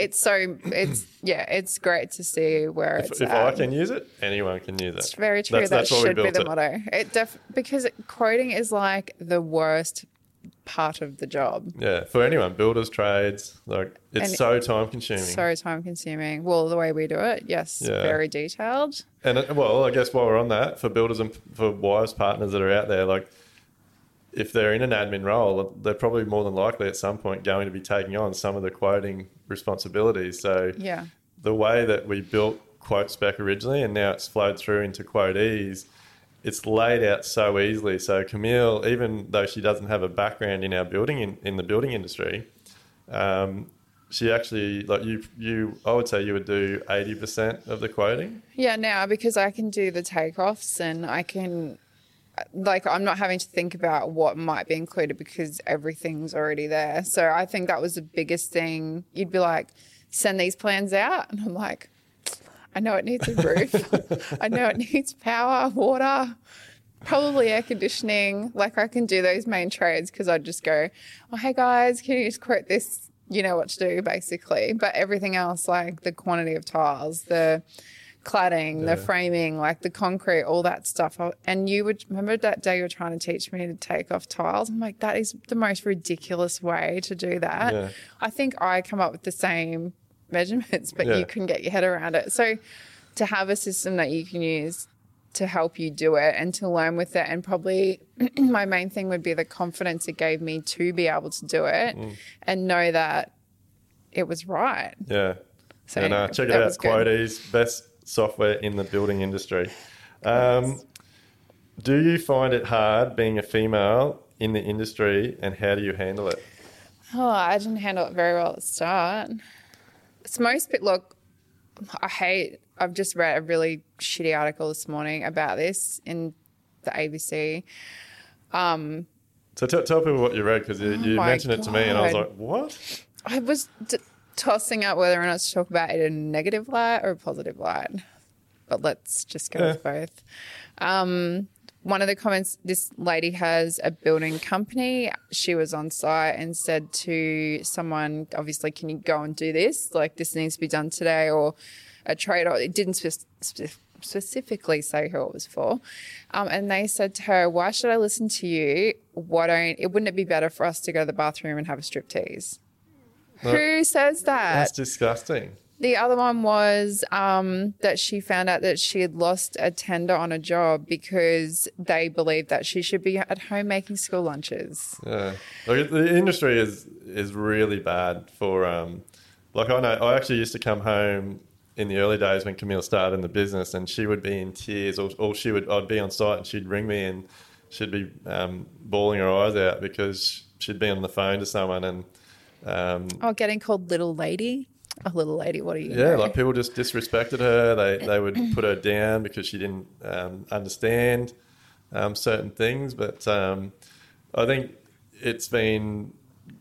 It's great to see where it's If at. I can use it, anyone can use it. It's very true. That why we should be built the it. motto. Because quoting is like the worst part of the job. Yeah, for anyone, builders, trades, like it's And so time consuming. So time consuming. Well, the way we do it, yes, Yeah. very detailed. And I guess while we're on that, for builders and for wives partners that are out there, like if they're in an admin role, they're probably more than likely at some point going to be taking on some of the quoting responsibilities. So Yeah. the way that we built Quote Spec originally, and now it's flowed through into Quote Ease, it's laid out so easily. So Camille, even though she doesn't have a background in our building in the building industry, she actually, like you, I would say you would do 80% of the quoting. Yeah, now because I can do the takeoffs and I can, like, I'm not having to think about what might be included because everything's already there. So I think that was the biggest thing. You'd be like, send these plans out. And I'm like, I know it needs a roof. I know it needs power, water, probably air conditioning. Like I can do those main trades because I'd just go, oh, hey guys, can you just quote this? You know what to do basically. But everything else, like the quantity of tiles, the cladding, the framing, like the concrete, all that stuff. And you would remember that day you were trying to teach me to take off tiles. I'm like, that is the most ridiculous way to do that. Yeah. I think I come up with the same measurements, but you couldn't get your head around it. So to have a system that you can use to help you do it and to learn with it, and probably my main thing would be the confidence it gave me to be able to do it and know that it was right. Yeah. So And check it that out, was good. Quote Ease, best software in the building industry. Do you find it hard being a female in the industry, and how do you handle it? Oh, I didn't handle it very well at the start. It's look, I've just read a really shitty article this morning about this in the ABC. So tell people what you read, because you my mentioned it to me and I was God. like, what? I was tossing up whether or not to talk about it in a negative light or a positive light. But let's just go with both. One of the comments, this lady has a building company. She was on site and said to someone, obviously, can you go and do this? Like, this needs to be done today, or a trade. Or it didn't specifically say who it was for. And they said to her, why should I listen to you? Wouldn't it be better for us to go to the bathroom and have a striptease? Who says that? That's disgusting. The other one was that she found out that she had lost a tender on a job because they believed that she should be at home making school lunches. Yeah. Like, the industry is really bad for, like I know, I actually used to come home in the early days when Camille started in the business, and she would be in tears, or I'd be on site and she'd ring me and she'd be bawling her eyes out because she'd be on the phone to someone and... Getting called little lady? A little lady, what are you? Yeah, like people just disrespected her. They would put her down because she didn't understand certain things. But I think it's been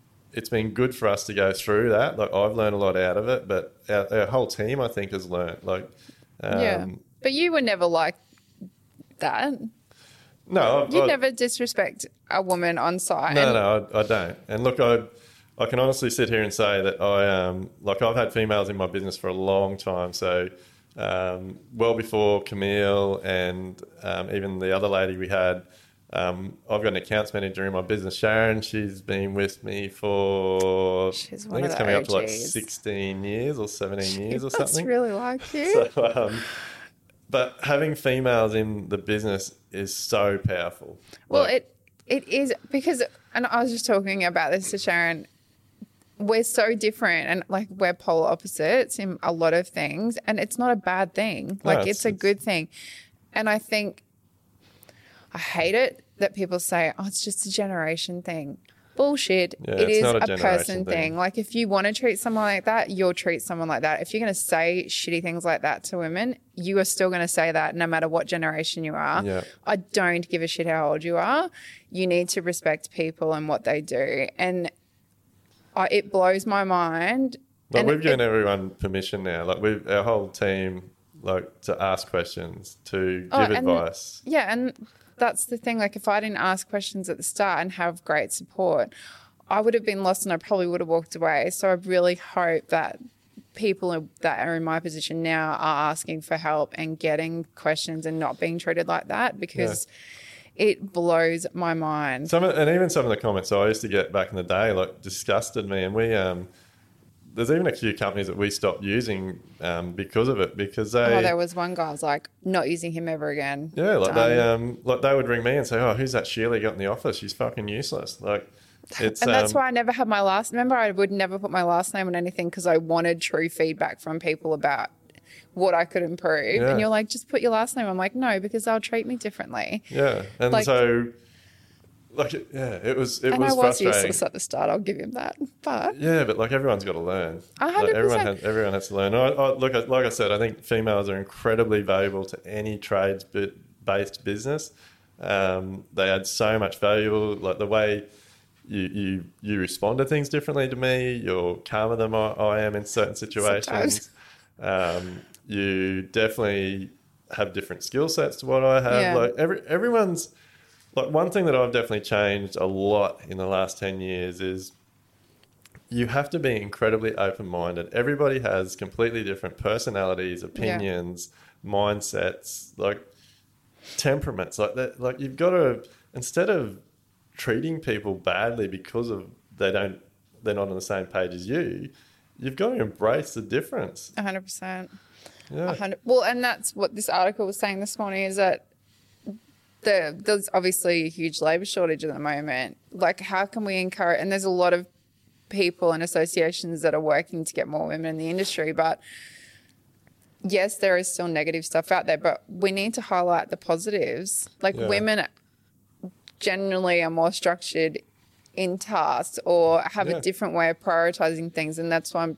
good for us to go through that. Like I've learned a lot out of it, but our whole team, I think, has learned. Like, Yeah. But you were never like that. No, You'd never disrespect a woman on site. No, I don't. And look, I can honestly sit here and say that I've had females in my business for a long time. So well before Camille and even the other lady we had, I've got an accounts manager in my business, Sharon. She's been with me for, She's I one think of it's the coming up to like OGs. 16 years or 17 years or That's something. really like you. So, but having females in the business is so powerful. Well, Like, it is because, and I was just talking about this to Sharon, we're so different and like we're polar opposites in a lot of things, and it's not a bad thing. Like it's a good thing. And I think I hate it that people say, oh, it's just a generation thing. Bullshit. Yeah, it it's is not a a generation person thing. thing. Like if you want to treat someone like that, you'll treat someone like that. If you're going to say shitty things like that to women, you are still going to say that no matter what generation you are. Yeah. I don't give a shit how old you are. You need to respect people and what they do. And it blows my mind Like And we've given everyone permission now. Like our whole team, like to ask questions, to give advice. Yeah, and that's the thing. Like if I didn't ask questions at the start and have great support, I would have been lost and I probably would have walked away. So I really hope that people that are in my position now are asking for help and getting questions and not being treated like that, because it blows my mind. And even some of the comments I used to get back in the day, like, disgusted me. And we, there's even a few companies that we stopped using because of it, because there was one guy I was like, not using him ever again. Yeah, they would ring me and say, "Oh, who's that Sheila you got in the office? She's fucking useless." Like, it's that's why I never had my last. Remember, I would never put my last name on anything because I wanted true feedback from people about what I could improve. Yeah. And you're like, just put your last name. I'm like, no, because they'll treat me differently. Yeah, and like, so. Like, it was frustrating. Useless at the start, I'll give him that. But yeah, but like everyone's got to learn. 100%. Like everyone has to learn. Look, like I said, I think females are incredibly valuable to any trades-based business. They add so much value. Like the way you respond to things differently to me, you're calmer than I am in certain situations. You definitely have different skill sets to what I have. Yeah. Like everyone's. Like one thing that I've definitely changed a lot in the last 10 years is you have to be incredibly open-minded. Everybody has completely different personalities, opinions, mindsets, like temperaments like that. Like you've got to, instead of treating people badly because of they're not on the same page as you, you've got to embrace the difference. 100%. Yeah. Well, and that's what this article was saying this morning, is that there's obviously a huge labour shortage at the moment. Like, how can we encourage? And there's a lot of people and associations that are working to get more women in the industry. But yes, there is still negative stuff out there, but we need to highlight the positives. Like, women generally are more structured in tasks or have a different way of prioritising things. And that's why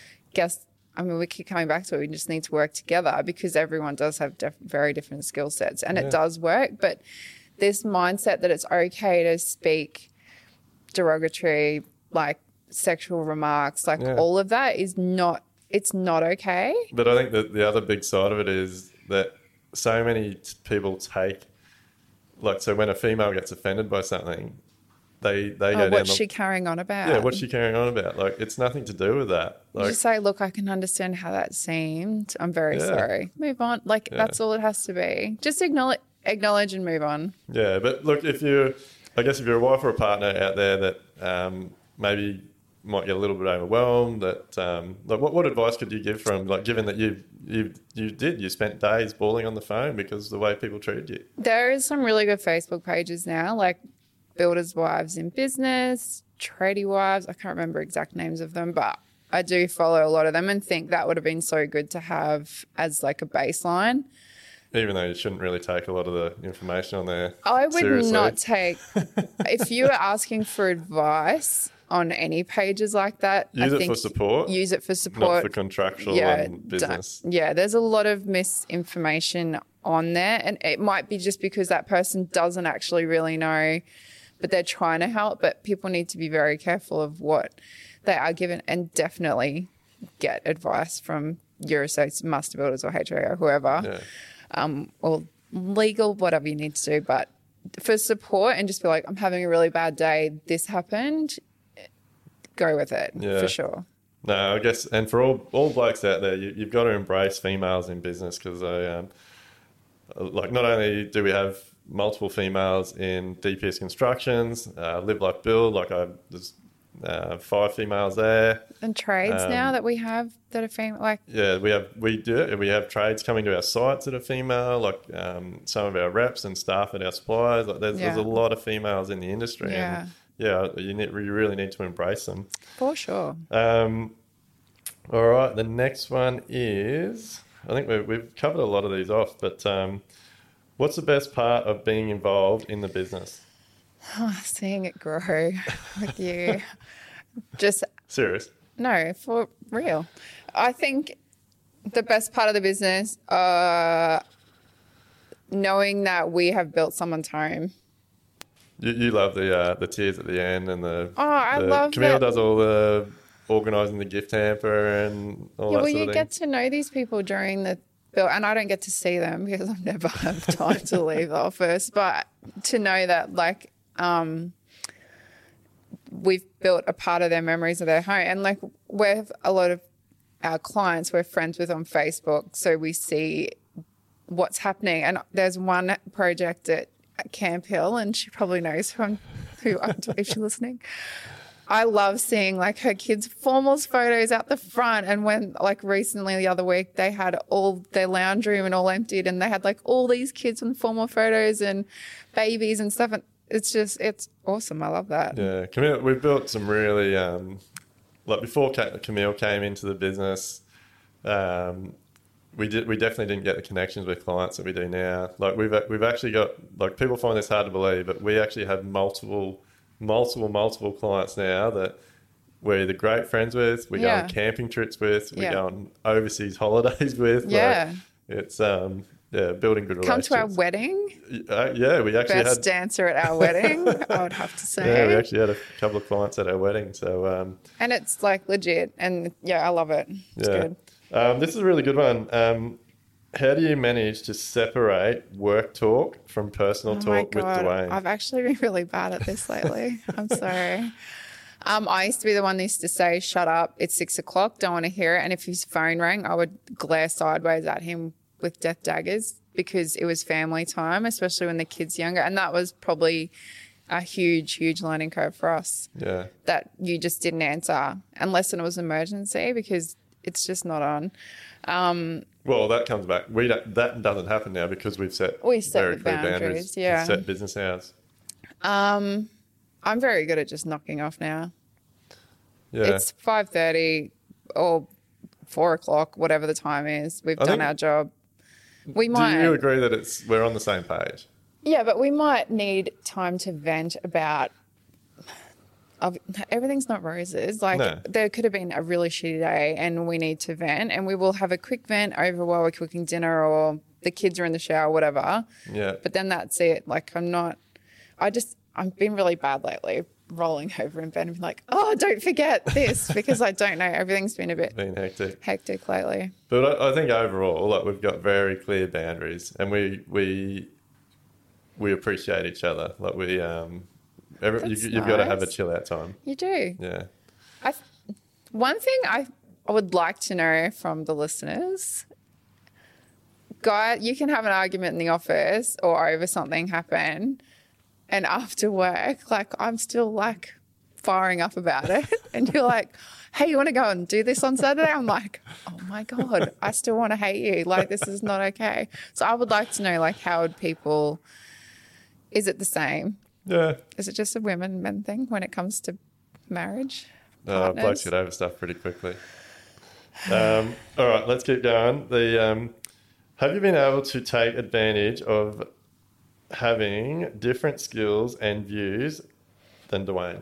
we keep coming back to it. We just need to work together because everyone does have very different skill sets, and it does work. But this mindset that it's okay to speak derogatory, like sexual remarks, like all of that is not, it's not okay. But I think that the other big side of it is that so many people take, like, so when a female gets offended by something, they go down. What's she carrying on about? Yeah, what's she carrying on about? Like, it's nothing to do with that. Like, just say, look, I can understand how that seemed. I'm very sorry. Move on. Like, that's all it has to be. Just acknowledge and move on. Yeah, but look, if you're a wife or a partner out there that maybe might get a little bit overwhelmed, that like what advice could you give from, like, given that you spent days bawling on the phone because of the way people treated you? There is some really good Facebook pages now, like Builders Wives in Business, Tradie Wives. I can't remember exact names of them, but I do follow a lot of them and think that would have been so good to have as like a baseline. Even though you shouldn't really take a lot of the information on there. I would seriously. not take, if you were asking for advice on any pages like that, use it for support. Use it for support. Not for contractual and business. There's a lot of misinformation on there, and it might be just because that person doesn't actually really know, but they're trying to help. But people need to be very careful of what they are given, and definitely get advice from your associates, master builders or HRA or whoever, or legal, whatever you need to do. But for support, and just be like, I'm having a really bad day, this happened, go with it for sure. No, I guess, and for all blokes out there, you've got to embrace females in business, because like, not only do we have multiple females in DPS Constructions, Live Like Build, like there's 5 females there. And trades now that we have that are female, like we have trades coming to our sites that are female, like some of our reps and staff at our suppliers. Like there's a lot of females in the industry, and you really need to embrace them for sure. All right, the next one is, I think we've covered a lot of these off, but what's the best part of being involved in the business? Seeing it grow with you. Just serious? No, for real. I think the best part of the business, knowing that we have built someone's home. You love the tears at the end, and I love Camille that. does all the organising the gift hamper and all Yeah, that well, sort you of thing. get to know these people during the build, and I don't get to see them because I've never had time to leave the office. But to know that, like, we've built a part of their memories of their home, and like we're a lot of our clients we're friends with on Facebook, so we see what's happening. And there's one project at Camp Hill, and she probably knows who I'm if she's listening. I love seeing like her kids' formals photos out the front, and when like recently the other week they had all their lounge room and all emptied, and they had like all these kids in formal photos and babies and stuff, and it's awesome. I love that. Yeah, Camille, we've built some really like before Camille came into the business. We definitely didn't get the connections with clients that we do now. Like we've actually got, like, people find this hard to believe, but we actually have multiple clients now that we're either great friends with, we go on camping trips with, we go on overseas holidays with. Yeah. Like, it's building good Come relationships. to our wedding. Yeah, we actually Best had dancer at our wedding, I would have to say. Yeah, we actually had a couple of clients at our wedding. So and it's like legit, and I love it. It's good. This is a really good one. How do you manage to separate work talk from personal talk with Dwayne? I've actually been really bad at this lately. I'm sorry. I used to be the one that used to say, "Shut up, it's 6 o'clock, don't want to hear it." And if his phone rang, I would glare sideways at him with death daggers because it was family time, especially when the kid's younger. And that was probably a huge learning curve for us. Yeah. That you just didn't answer unless it was an emergency, because it's just not on. Well, that comes back. That doesn't happen now because we've set the very clear boundaries. Yeah. Set business hours. I'm very good at just knocking off now. Yeah. It's 5:30 or 4 o'clock, whatever the time is. We've done our job. We might. Do you agree that we're on the same page? Yeah, but we might need time to vent about. Everything's not roses. Like, there could have been a really shitty day and we need to vent, and we will have a quick vent over while we're cooking dinner or the kids are in the shower, whatever. Yeah. But then that's it. Like, I've been really bad lately, rolling over in bed and being like, oh, don't forget this, because I don't know. Everything's been a bit hectic lately. But I think overall, like, we've got very clear boundaries, and we appreciate each other. Like, you've got to have a chill out time. You do. Yeah. One thing I would like to know from the listeners, Guy, you can have an argument in the office or over something happen, and after work, like, I'm still like firing up about it, and you're like, hey, you want to go and do this on Saturday? I'm like, oh my God, I still want to hate you. Like, this is not okay. So I would like to know, like, how would people, is it the same? Yeah. Is it just a men thing when it comes to marriage? Blokes get over stuff pretty quickly. All right, let's keep going. Have you been able to take advantage of having different skills and views than Dwayne?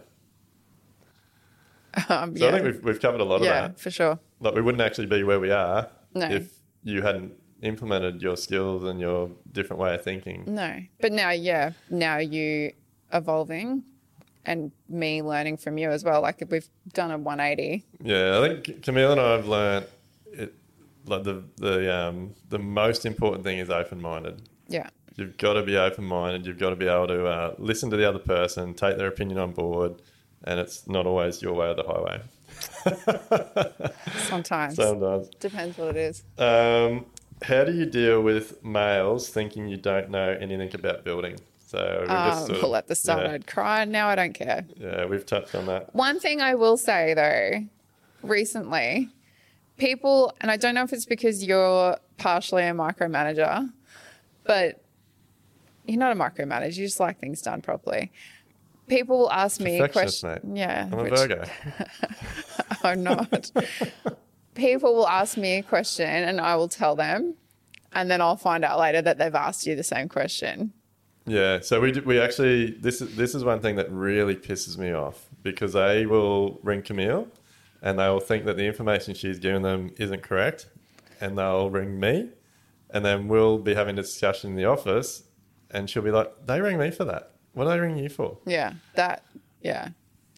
I think we've covered a lot of that. Yeah, for sure. Like, we wouldn't actually be where we are if you hadn't implemented your skills and your different way of thinking. No. But now you evolving and me learning from you as well. Like, we've done a 180. Yeah, I think Camille and I have learned it. Like, the most important thing is open-minded. Yeah. You've got to be open-minded. You've got to be able to listen to the other person, take their opinion on board, and it's not always your way or the highway. Sometimes. Depends what it is. How do you deal with males thinking you don't know anything about building? So well, at the start I'd cry. Now I don't care. Yeah, we've touched on that. One thing I will say, though, recently, people, and I don't know if it's because you're partially a micromanager, but you're not a micromanager. You just like things done properly. People will ask me questions. Mate. Yeah. I'm a Virgo. I'm not. People will ask me a question and I will tell them, and then I'll find out later that they've asked you the same question. Yeah, so we actually, this is one thing that really pisses me off, because they will ring Camille and they will think that the information she's given them isn't correct, and they'll ring me, and then we'll be having a discussion in the office, and she'll be like, they rang me for that. What did they ring you for? Yeah,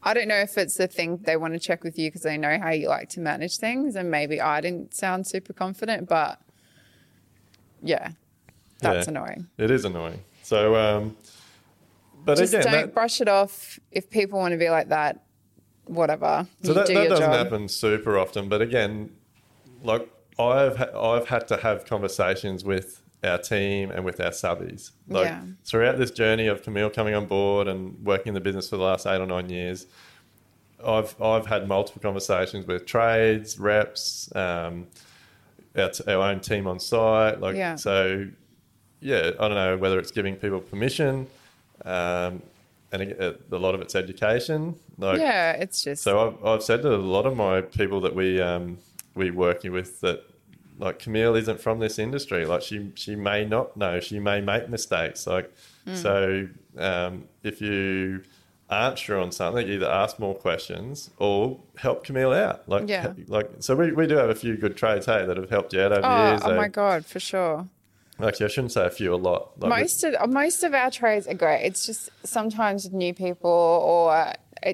I don't know if it's the thing they want to check with you because they know how you like to manage things, and maybe I didn't sound super confident, but yeah, that's annoying. It is annoying. So, but just again, don't brush it off. If people want to be like that, whatever. So you that do your doesn't job. happen super often. But again, like I've had to have conversations with our team and with our subbies. Like throughout this journey of Camille coming on board and working in the business for the last 8 or 9 years, I've had multiple conversations with trades, reps, our own team on site. So, yeah, I don't know whether it's giving people permission, and a lot of it's education. It's just. So I've said to a lot of my people that we working with that, like, Camille isn't from this industry. Like, she may not know. She may make mistakes. So if you aren't sure on something, either ask more questions or help Camille out. So we do have a few good trades, that have helped you out over the years. Oh my God, for sure. Actually, I shouldn't say a few, a lot. Most of our trades are great. It's just sometimes with new people or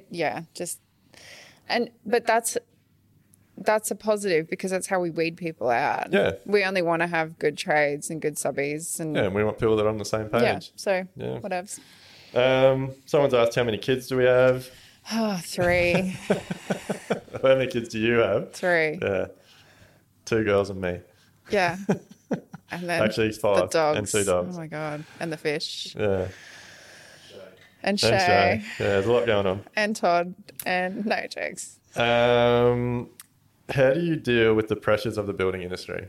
but that's a positive because that's how we weed people out. Yeah. We only want to have good trades and good subbies. And we want people that are on the same page. Yeah, so whatevs. Someone's asked how many kids do we have? 3. How many kids do you have? 3. Yeah. 2 girls and me. Yeah. And then actually 5 the dogs. and 2 dogs. Oh my God. And the fish. Yeah. And Shay. Yeah, there's a lot going on. And Todd. And no jokes. How do you deal with the pressures of the building industry?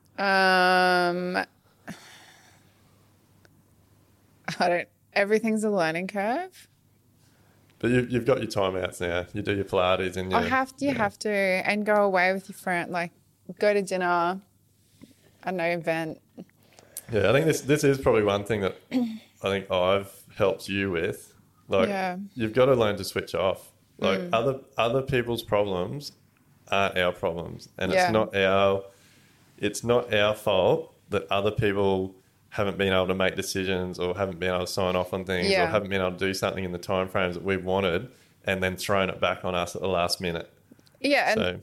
Everything's a learning curve. But you've got your timeouts now. You do your Pilates and you have to, and go away with your friend, like go to dinner, an event. Yeah, I think this is probably one thing that I think I've helped you with. You've got to learn to switch off. Other people's problems aren't our problems, and it's not our fault that other people haven't been able to make decisions or haven't been able to sign off on things or haven't been able to do something in the time frames that we've wanted, and then thrown it back on us at the last minute. And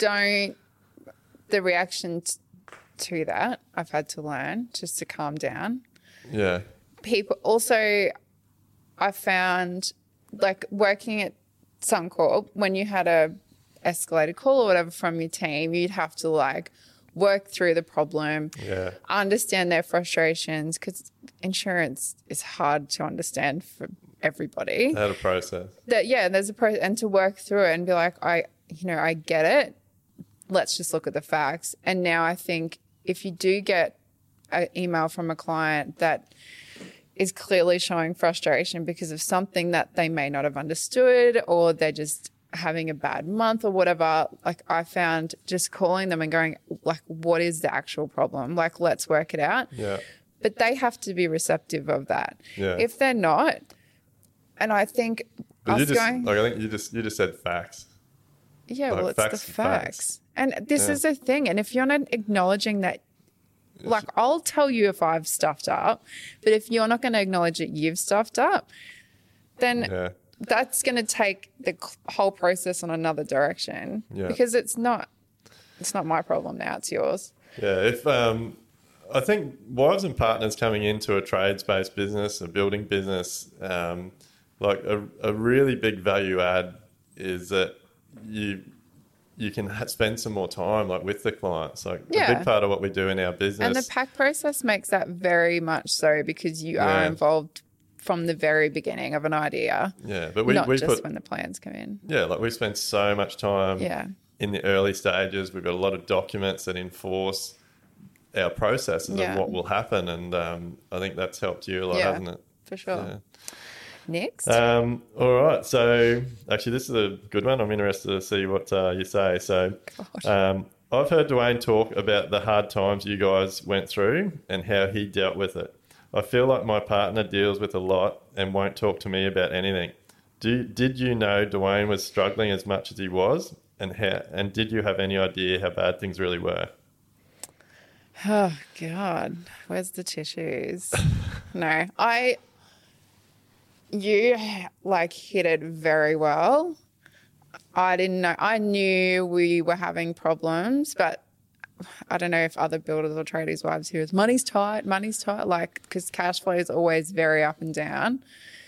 the reaction to that, I've had to learn just to calm down. Yeah. People also, I found, like, working at Suncorp, when you had a escalated call or whatever from your team, you'd have to like work through the problem, understand their frustrations, because insurance is hard to understand for everybody. How to process. There's a process, and to work through it and be like, I get it. Let's just look at the facts. And now I think if you do get an email from a client that is clearly showing frustration because of something that they may not have understood, or they're just having a bad month or whatever, like, I found just calling them and going, like, what is the actual problem? Like, let's work it out. Yeah. But they have to be receptive of that. Yeah. If they're not, and I think I think you just said facts. Yeah, well, it's the facts. And this is the thing. And if you're not acknowledging that, like, I'll tell you if I've stuffed up, but if you're not going to acknowledge that you've stuffed up, then that's going to take the whole process on another direction. Yeah. Because it's not my problem now, it's yours. Yeah, if I think wives and partners coming into a trades-based business, a building business, like a really big value add is that you can spend some more time, like, with the clients. Like, a big part of what we do in our business. And the pack process makes that very much so, because you are involved from the very beginning of an idea. Yeah, but not just when the plans come in. Yeah, like, we spend so much time in the early stages. We've got a lot of documents that enforce our processes of what will happen, and I think that's helped you a lot, hasn't it? For sure. Yeah. Next. All right. So actually, this is a good one. I'm interested to see what you say. So I've heard Dwayne talk about the hard times you guys went through and how he dealt with it. I feel like my partner deals with a lot and won't talk to me about anything. Did you know Dwayne was struggling as much as he was, and did you have any idea how bad things really were? Oh, God. Where's the tissues? No, you like hit it very well. I didn't know. I knew we were having problems, but I don't know if other builders or tradies' wives hear is money's tight, like, because cash flow is always very up and down.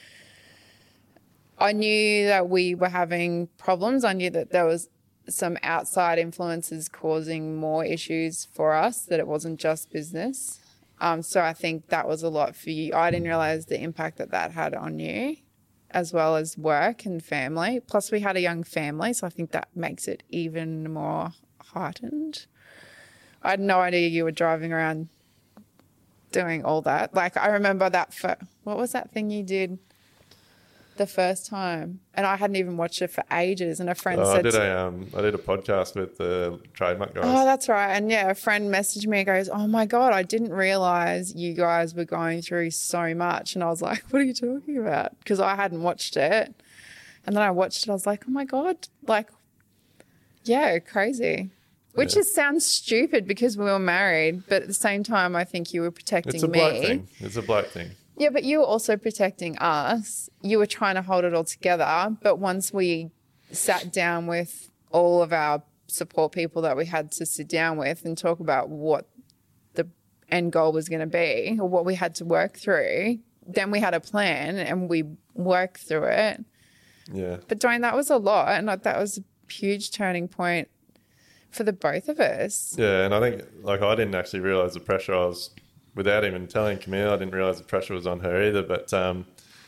I knew that we were having problems. I knew that there was some outside influences causing more issues for us, that it wasn't just business. So I think that was a lot for you. I didn't realize the impact that that had on you, as well as work and family. Plus we had a young family, so I think that makes it even more heightened. I had no idea you were driving around doing all that. Like, I remember that what was that thing you did the first time? And I hadn't even watched it for ages. And a friend said, I did a podcast with the trademark guys. Oh, that's right. And yeah, a friend messaged me and goes, oh my God, I didn't realize you guys were going through so much. And I was like, what are you talking about? Because I hadn't watched it. And then I watched it. I was like, oh my God, like, yeah, crazy. Which sounds stupid because we were married, but at the same time, I think you were protecting me. It's a bloke thing. It's a bloke thing. Yeah, but you were also protecting us. You were trying to hold it all together. But once we sat down with all of our support people that we had to sit down with and talk about what the end goal was going to be or what we had to work through, then we had a plan and we worked through it. Yeah. But Dwayne, that was a lot, and that was a huge turning point for the both of us. Yeah, and I think, like, I didn't actually realise the pressure I was, without even telling Camille, I didn't realise the pressure was on her either, but I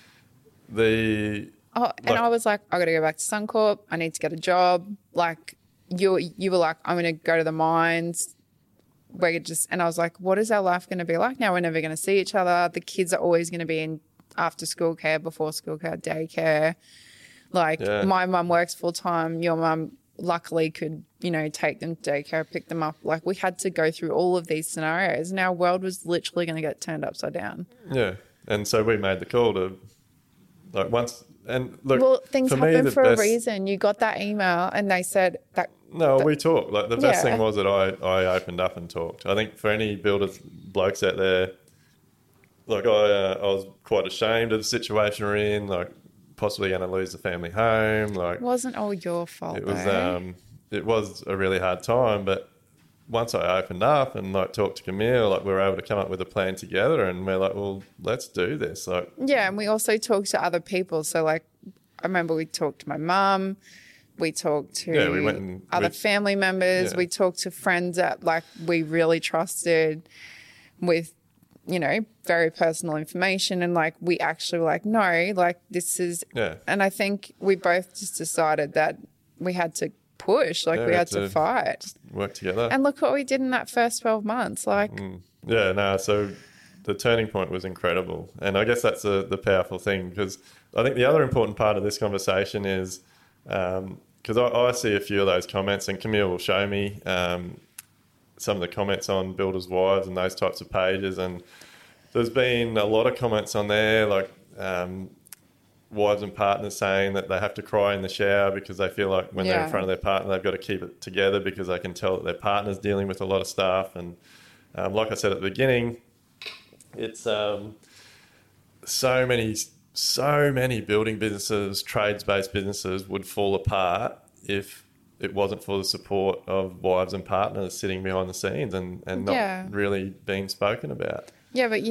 was like, I got to go back to Suncorp. I need to get a job. Like, you were like, I'm going to go to the mines. And I was like, what is our life going to be like now? We're never going to see each other. The kids are always going to be in after school care, before school care, daycare. Like, my mum works full time. Your mum luckily could, take them to daycare, pick them up. Like, we had to go through all of these scenarios and our world was literally going to get turned upside down. Yeah. And so we made the call to, like, once, and look, well, things happen for a reason. You got that email and they said that. No, we talked. Like, the best thing was that I opened up and talked. I think for any builders, blokes out there, like, I was quite ashamed of the situation we're in, like, possibly going to lose the family home. Like, it wasn't all your fault. It was a really hard time, but once I opened up and, like, talked to Camille, like, we were able to come up with a plan together, and we're like, well, let's do this. Like, yeah, and we also talked to other people. So, like, I remember we talked to my mum, we talked to other family members, we talked to friends that, like, we really trusted with, very personal information, and, like, we actually were like, no, like, this is, and I think we both just decided that we had to push, like, we had to fight, work together, and look what we did in that first 12 months. Like, so the turning point was incredible, and I guess that's the powerful thing, because I think the other important part of this conversation is because I see a few of those comments, and Camille will show me some of the comments on Builders' Wives and those types of pages, and there's been a lot of comments on there, like wives and partners saying that they have to cry in the shower because they feel like when they're in front of their partner, they've got to keep it together because they can tell that their partner's dealing with a lot of stuff. And like I said at the beginning, it's so many building businesses, trades-based businesses would fall apart if it wasn't for the support of wives and partners sitting behind the scenes and not really being spoken about. Yeah, but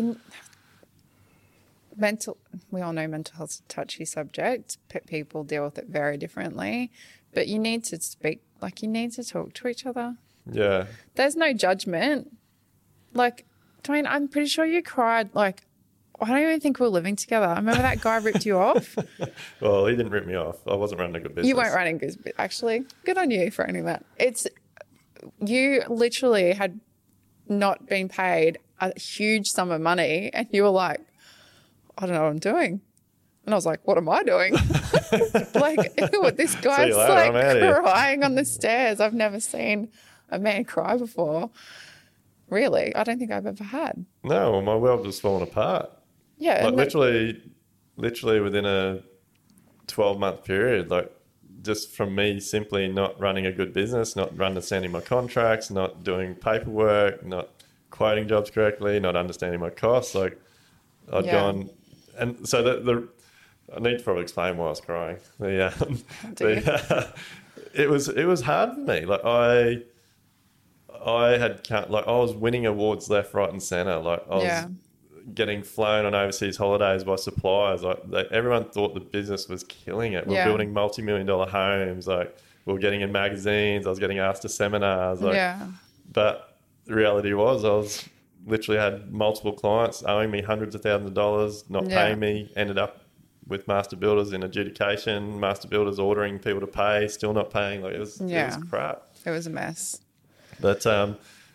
we all know mental health is a touchy subject. People deal with it very differently, but you need to speak, like, you need to talk to each other. Yeah. There's no judgment. Like, Dwayne, I'm pretty sure you cried, like, I don't even think we were living together. I remember that guy ripped you off. Well, he didn't rip me off. I wasn't running a good business. You weren't running a good business. Actually, good on you for owning that. You literally had not been paid a huge sum of money and you were like, I don't know what I'm doing. And I was like, what am I doing? Like, this guy's like crying on the stairs. I've never seen a man cry before. Really? I don't think I've ever had. No, well, my world was falling apart. Yeah. Like, literally within a 12-month period, like, just from me simply not running a good business, not understanding my contracts, not doing paperwork, not quoting jobs correctly, not understanding my costs. Like, I'd gone, and so I need to probably explain why I was crying. Do you? It was hard for me. Like I was winning awards left, right, and centre. Like I was getting flown on overseas holidays by suppliers. Everyone thought the business was killing it. We're building multi-million-dollar homes. Like we were getting in magazines. I was getting asked to seminars. But the reality was, I was literally had multiple clients owing me hundreds of thousands of dollars, not paying me. Ended up with master builders in adjudication. Master builders ordering people to pay, still not paying. Like it was crap. It was a mess. But so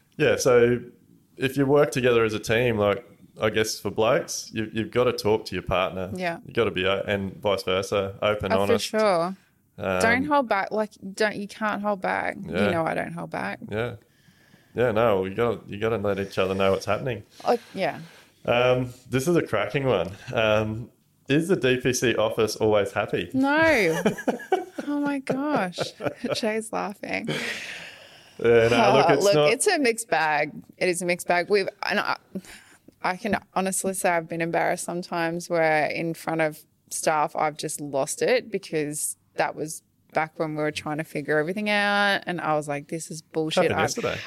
if you work together as a team, like I guess for blokes, you've got to talk to your partner. Yeah, you've got to be and vice versa, open, honest. For sure. Don't hold back. You can't hold back. Yeah. You know I don't hold back. Yeah. Yeah, no, you got to let each other know what's happening. This is a cracking one. Is the DPC office always happy? No. Oh my gosh. Shay's laughing. Yeah, no, it's a mixed bag. It is a mixed bag. I can honestly say I've been embarrassed sometimes where in front of staff I've just lost it because that was back when we were trying to figure everything out and I was like, this is bullshit. Did it?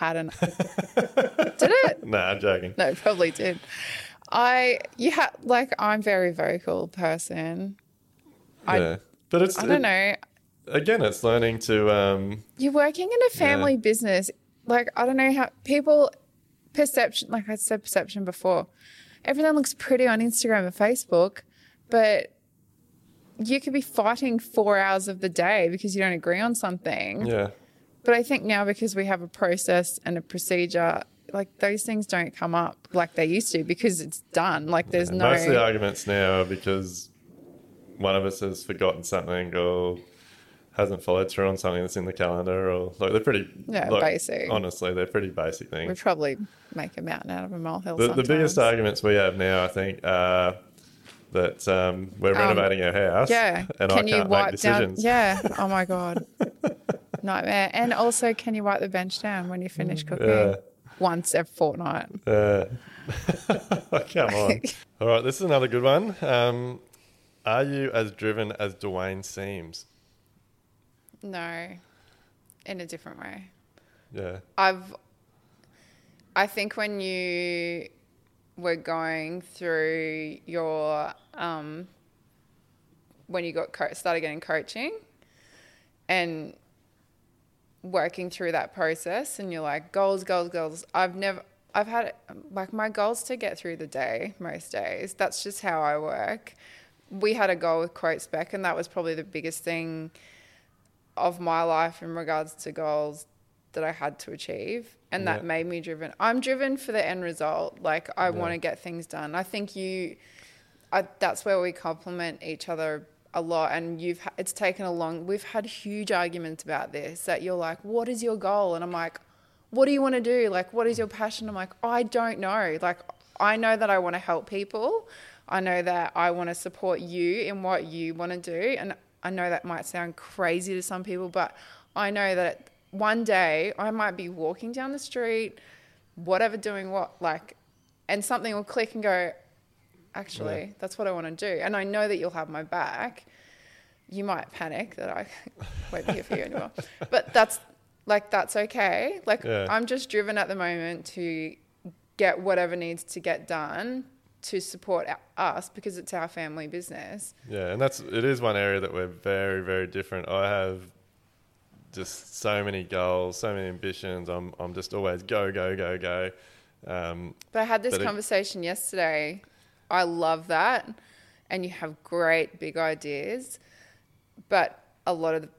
Nah, I'm joking. No, it probably did. I'm a very vocal person. But I don't know. Again, it's learning to... You're working in a family business. Like, I don't know how people... Perception, like I said perception before. Everything looks pretty on Instagram and Facebook, but you could be fighting 4 hours of the day because you don't agree on something. Yeah. But I think now because we have a process and a procedure, like those things don't come up like they used to because it's done. Like there's no... Most of the arguments now are because one of us has forgotten something or hasn't followed through on something that's in the calendar or like they're pretty basic. Honestly, they're pretty basic things. We probably make a mountain out of a molehill the biggest arguments we have now, I think, are that we're renovating our house and I can't make decisions. Oh my God. Nightmare. And also, can you wipe the bench down when you finish cooking? Yeah. Once every fortnight. Come on. All right, this is another good one. Are you as driven as Dwayne seems? No, in a different way. Yeah. I think when you were going through your when you started getting coaching and working through that process, and you're like goals. I've had like my goals to get through the day most days. That's just how I work. We had a goal with Quote Spec, and that was probably the biggest thing of my life in regards to goals that I had to achieve, and that made me driven. I'm driven for the end result. Like I want to get things done. I think that's where we complement each other a lot, and it's taken we've had huge arguments about this, that you're like, what is your goal? And I'm like, what do you want to do? Like, what is your passion? I'm like, I don't know. Like, I know that I want to help people. I know that I want to support you in what you want to do. And I know that might sound crazy to some people, but I know that one day I might be walking down the street, whatever, doing what, like, and something will click and go, actually, that's what I want to do. And I know that you'll have my back. You might panic that I won't be here for you anymore. But that's okay. Like, I'm just driven at the moment to get whatever needs to get done to support us because it's our family business. Yeah, and it is one area that we're very, very different. I have just so many goals, so many ambitions. I'm just always go. But I had this conversation yesterday. I love that, and you have great big ideas, but a lot of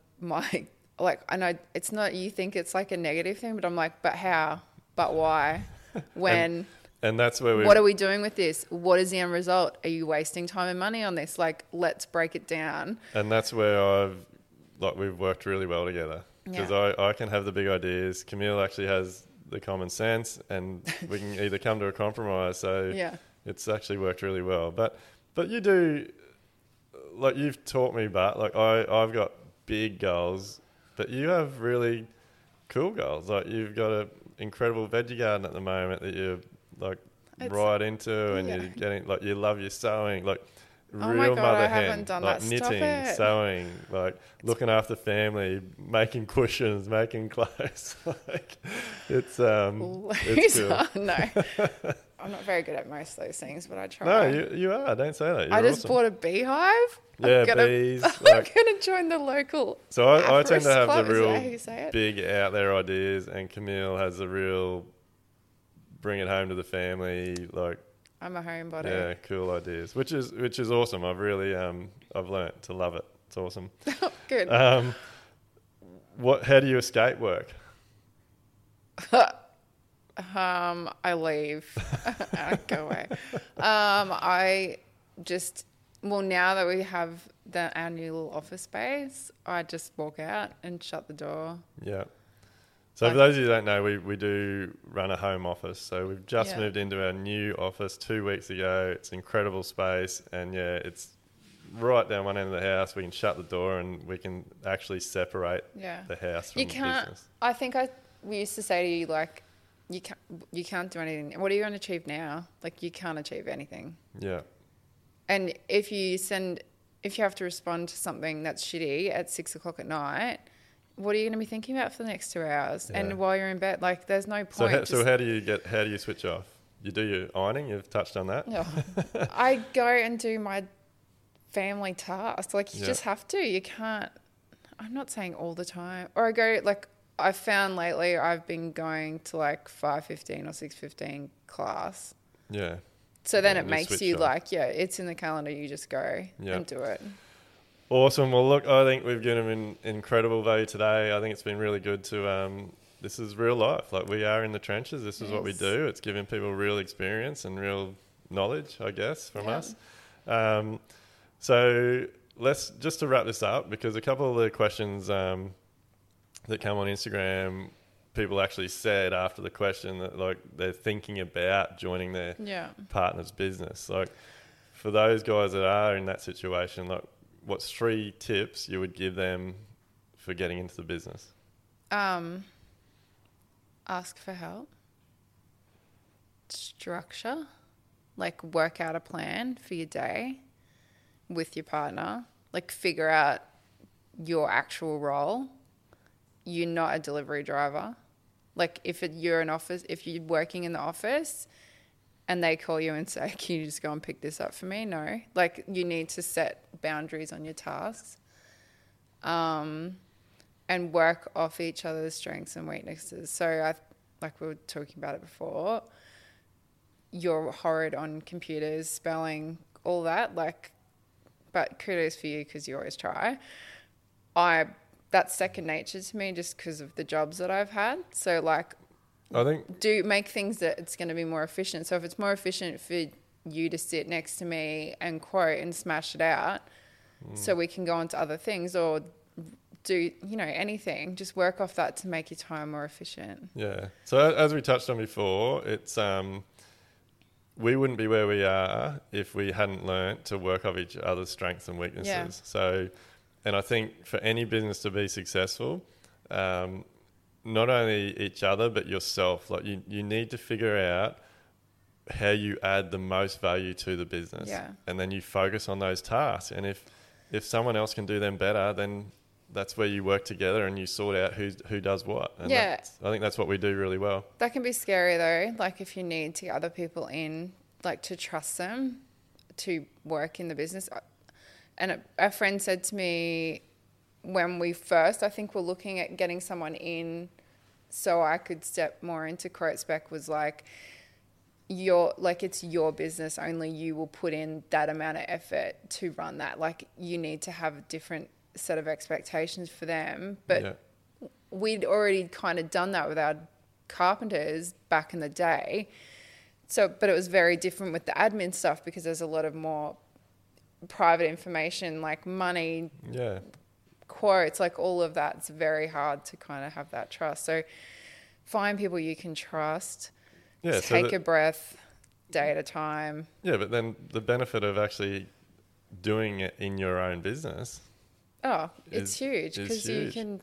I know it's not, you think it's like a negative thing, but I'm like, but how? But why? When? And that's where what are we doing with this? What is the end result? Are you wasting time and money on this? Like, let's break it down. And that's where we've worked really well together, because I can have the big ideas. Camille actually has the common sense, and we can either come to a compromise. So it's actually worked really well. But you do, like you've taught me, like I've got big goals, but you have really cool goals. Like you've got an incredible veggie garden at the moment that you're like right into, and you're getting, like, you love your sewing. Like Oh my real God, mother I hen, haven't done like that. Stop knitting, it. sewing, like looking after family, making cushions, making clothes. Like it's cool. Loser. No, I'm not very good at most of those things, but I try. No, you are. Don't say that. You're I just awesome. bought a beehive. Yeah, I'm gonna, bees. I'm Like, gonna join the local. so I tend to Afros have club, the is that how real you say it? big out there ideas, and Camille has the real bring it home to the family. Like, I'm a homebody. yeah, cool ideas, which is awesome. I've really I've learnt to love it. It's awesome. Good. How do you escape work? I leave. I go away. I just, well, now that we have our new little office space, I just walk out and shut the door. Yeah. So for those of you who don't know, we do run a home office. So we've just Yeah. moved into our new office 2 weeks ago. It's incredible space, and yeah, it's right down one end of the house. We can shut the door and we can actually separate Yeah. the house from You can't, business. I think we used to say to you, like, you can't do anything. What are you going to achieve now? Like, you can't achieve anything. Yeah. And if you have to respond to something that's shitty at 6 o'clock at night, what are you going to be thinking about for the next 2 hours? Yeah. And while you're in bed, like, there's no point. So how do you switch off? You do your ironing. You've touched on that. No. I go and do my family tasks. Like, you just have to. You can't. I'm not saying all the time. Or I go, like, I found lately I've been going to like 5:15 or 6:15 class. Yeah. So then And it you makes switch you off. like, yeah, it's in the calendar. You just go Yeah. and do it. Awesome. Well, look, I think we've given them incredible value today. I think it's been really good to. This is real life. Like, we are in the trenches. This is what we Yes. do. It's giving people real experience and real knowledge, I guess, from Yeah. us. So let's just to wrap this up, because a couple of the questions that come on Instagram, people actually said after the question that like they're thinking about joining their Yeah. partner's business. Like, for those guys that are in that situation, like, what's 3 tips you would give them for getting into the business? Ask for help. Structure. Like, work out a plan for your day with your partner. Like, figure out your actual role. You're not a delivery driver. Like, if you're working in the office and they call you and say, can you just go and pick this up for me? No. Like, you need to set boundaries on your tasks. And work off each other's strengths and weaknesses. So, like we were talking about it before, you're horrid on computers, spelling, all that. Like, but kudos for you because you always try. That's second nature to me just because of the jobs that I've had. So, like, I think make things that it's going to be more efficient. So if it's more efficient for you to sit next to me and quote and smash it out, so we can go on to other things, or do, anything, just work off that to make your time more efficient. Yeah. So as we touched on before, it's we wouldn't be where we are if we hadn't learnt to work off each other's strengths and weaknesses. Yeah. So, and I think for any business to be successful, not only each other but yourself, like you need to figure out how you add the most value to the business. Yeah. And then you focus on those tasks. And if someone else can do them better, then that's where you work together and you sort out who does what. And Yeah. I think that's what we do really well. That can be scary though. Like, if you need to get other people in, like, to trust them to work in the business. And a friend said to me when we first, I think, were looking at getting someone in so I could step more into quote spec, was like, it's your business, only you will put in that amount of effort to run that. Like, you need to have a different set of expectations for them. But we'd already kind of done that with our carpenters back in the day. So, but it was very different with the admin stuff because there's a lot of more private information, like money, quotes, like all of that. It's very hard to kind of have that trust. So find people you can trust. Yeah, take a breath, day at a time. Yeah, but then the benefit of actually doing it in your own business. Oh, it's huge because you huge. can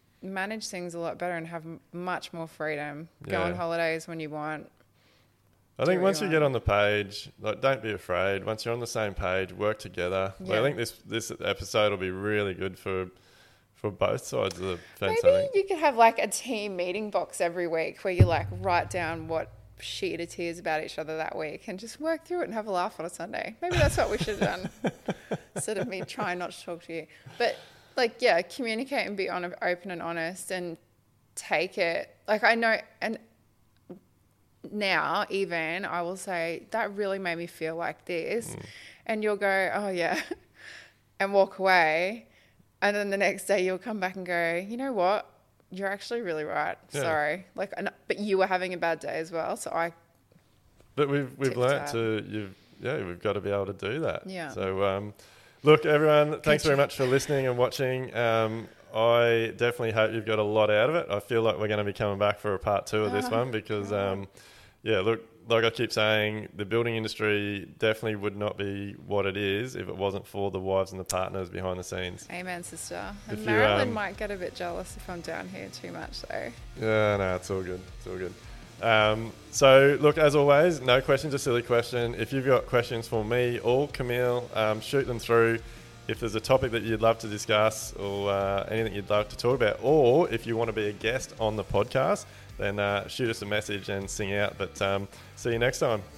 manage things a lot better and have much more freedom. Go on holidays when you want. I think once you get on the page, like, don't be afraid. Once you're on the same page, work together. Yeah. Well, I think this episode will be really good for both sides of the fence. Maybe I think you could have like a team meeting box every week where you like write down what shed of tears about each other that week and just work through it and have a laugh on a Sunday. Maybe that's what we should have done instead of me trying not to talk to you. But like, yeah, communicate and be open and honest and take it. Like, I know, and now even I will say that really made me feel like this, and you'll go, oh yeah, and walk away, and then the next day you'll come back and go, you know what, you're actually really right. Yeah. Sorry, like, but you were having a bad day as well, so I. But we've learnt we've got to be able to do that. Yeah. So look, everyone, thanks very much for listening and watching. I definitely hope you've got a lot out of it. I feel like we're going to be coming back for a part 2 of this one because, look, like I keep saying, the building industry definitely would not be what it is if it wasn't for the wives and the partners behind the scenes. Amen, sister. And Marilyn might get a bit jealous if I'm down here too much, though. Yeah, no, it's all good. It's all good. So, look, as always, no question's a silly question. If you've got questions for me or Camille, shoot them through. If there's a topic that you'd love to discuss or anything you'd love to talk about, or if you want to be a guest on the podcast, then shoot us a message and sing out. But see you next time.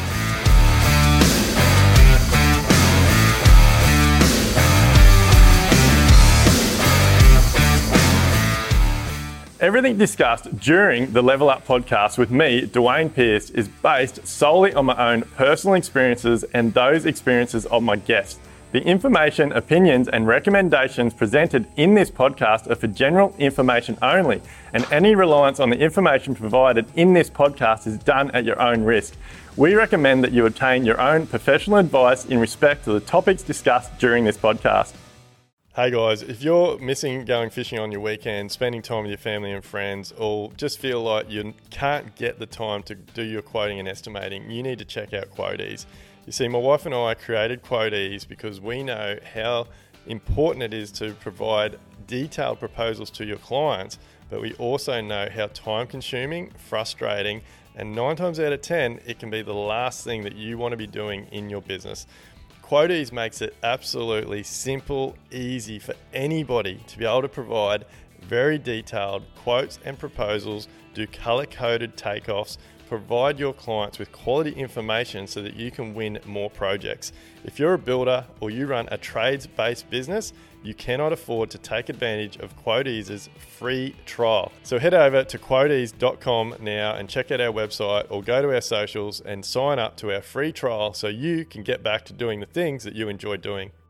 Everything discussed during the Level Up podcast with me, Dwayne Pearce, is based solely on my own personal experiences and those experiences of my guests. The information, opinions, and recommendations presented in this podcast are for general information only, and any reliance on the information provided in this podcast is done at your own risk. We recommend that you obtain your own professional advice in respect to the topics discussed during this podcast. Hey guys, if you're missing going fishing on your weekend, spending time with your family and friends, or just feel like you can't get the time to do your quoting and estimating, you need to check out Quotease. You see, my wife and I created Quotease because we know how important it is to provide detailed proposals to your clients, but we also know how time-consuming, frustrating, and 9 times out of 10, it can be the last thing that you want to be doing in your business. Quotease makes it absolutely simple, easy for anybody to be able to provide very detailed quotes and proposals, do color-coded takeoffs, provide your clients with quality information so that you can win more projects. If you're a builder or you run a trades-based business, you cannot afford to take advantage of Quotease's free trial. So head over to quotease.com now and check out our website or go to our socials and sign up to our free trial so you can get back to doing the things that you enjoy doing.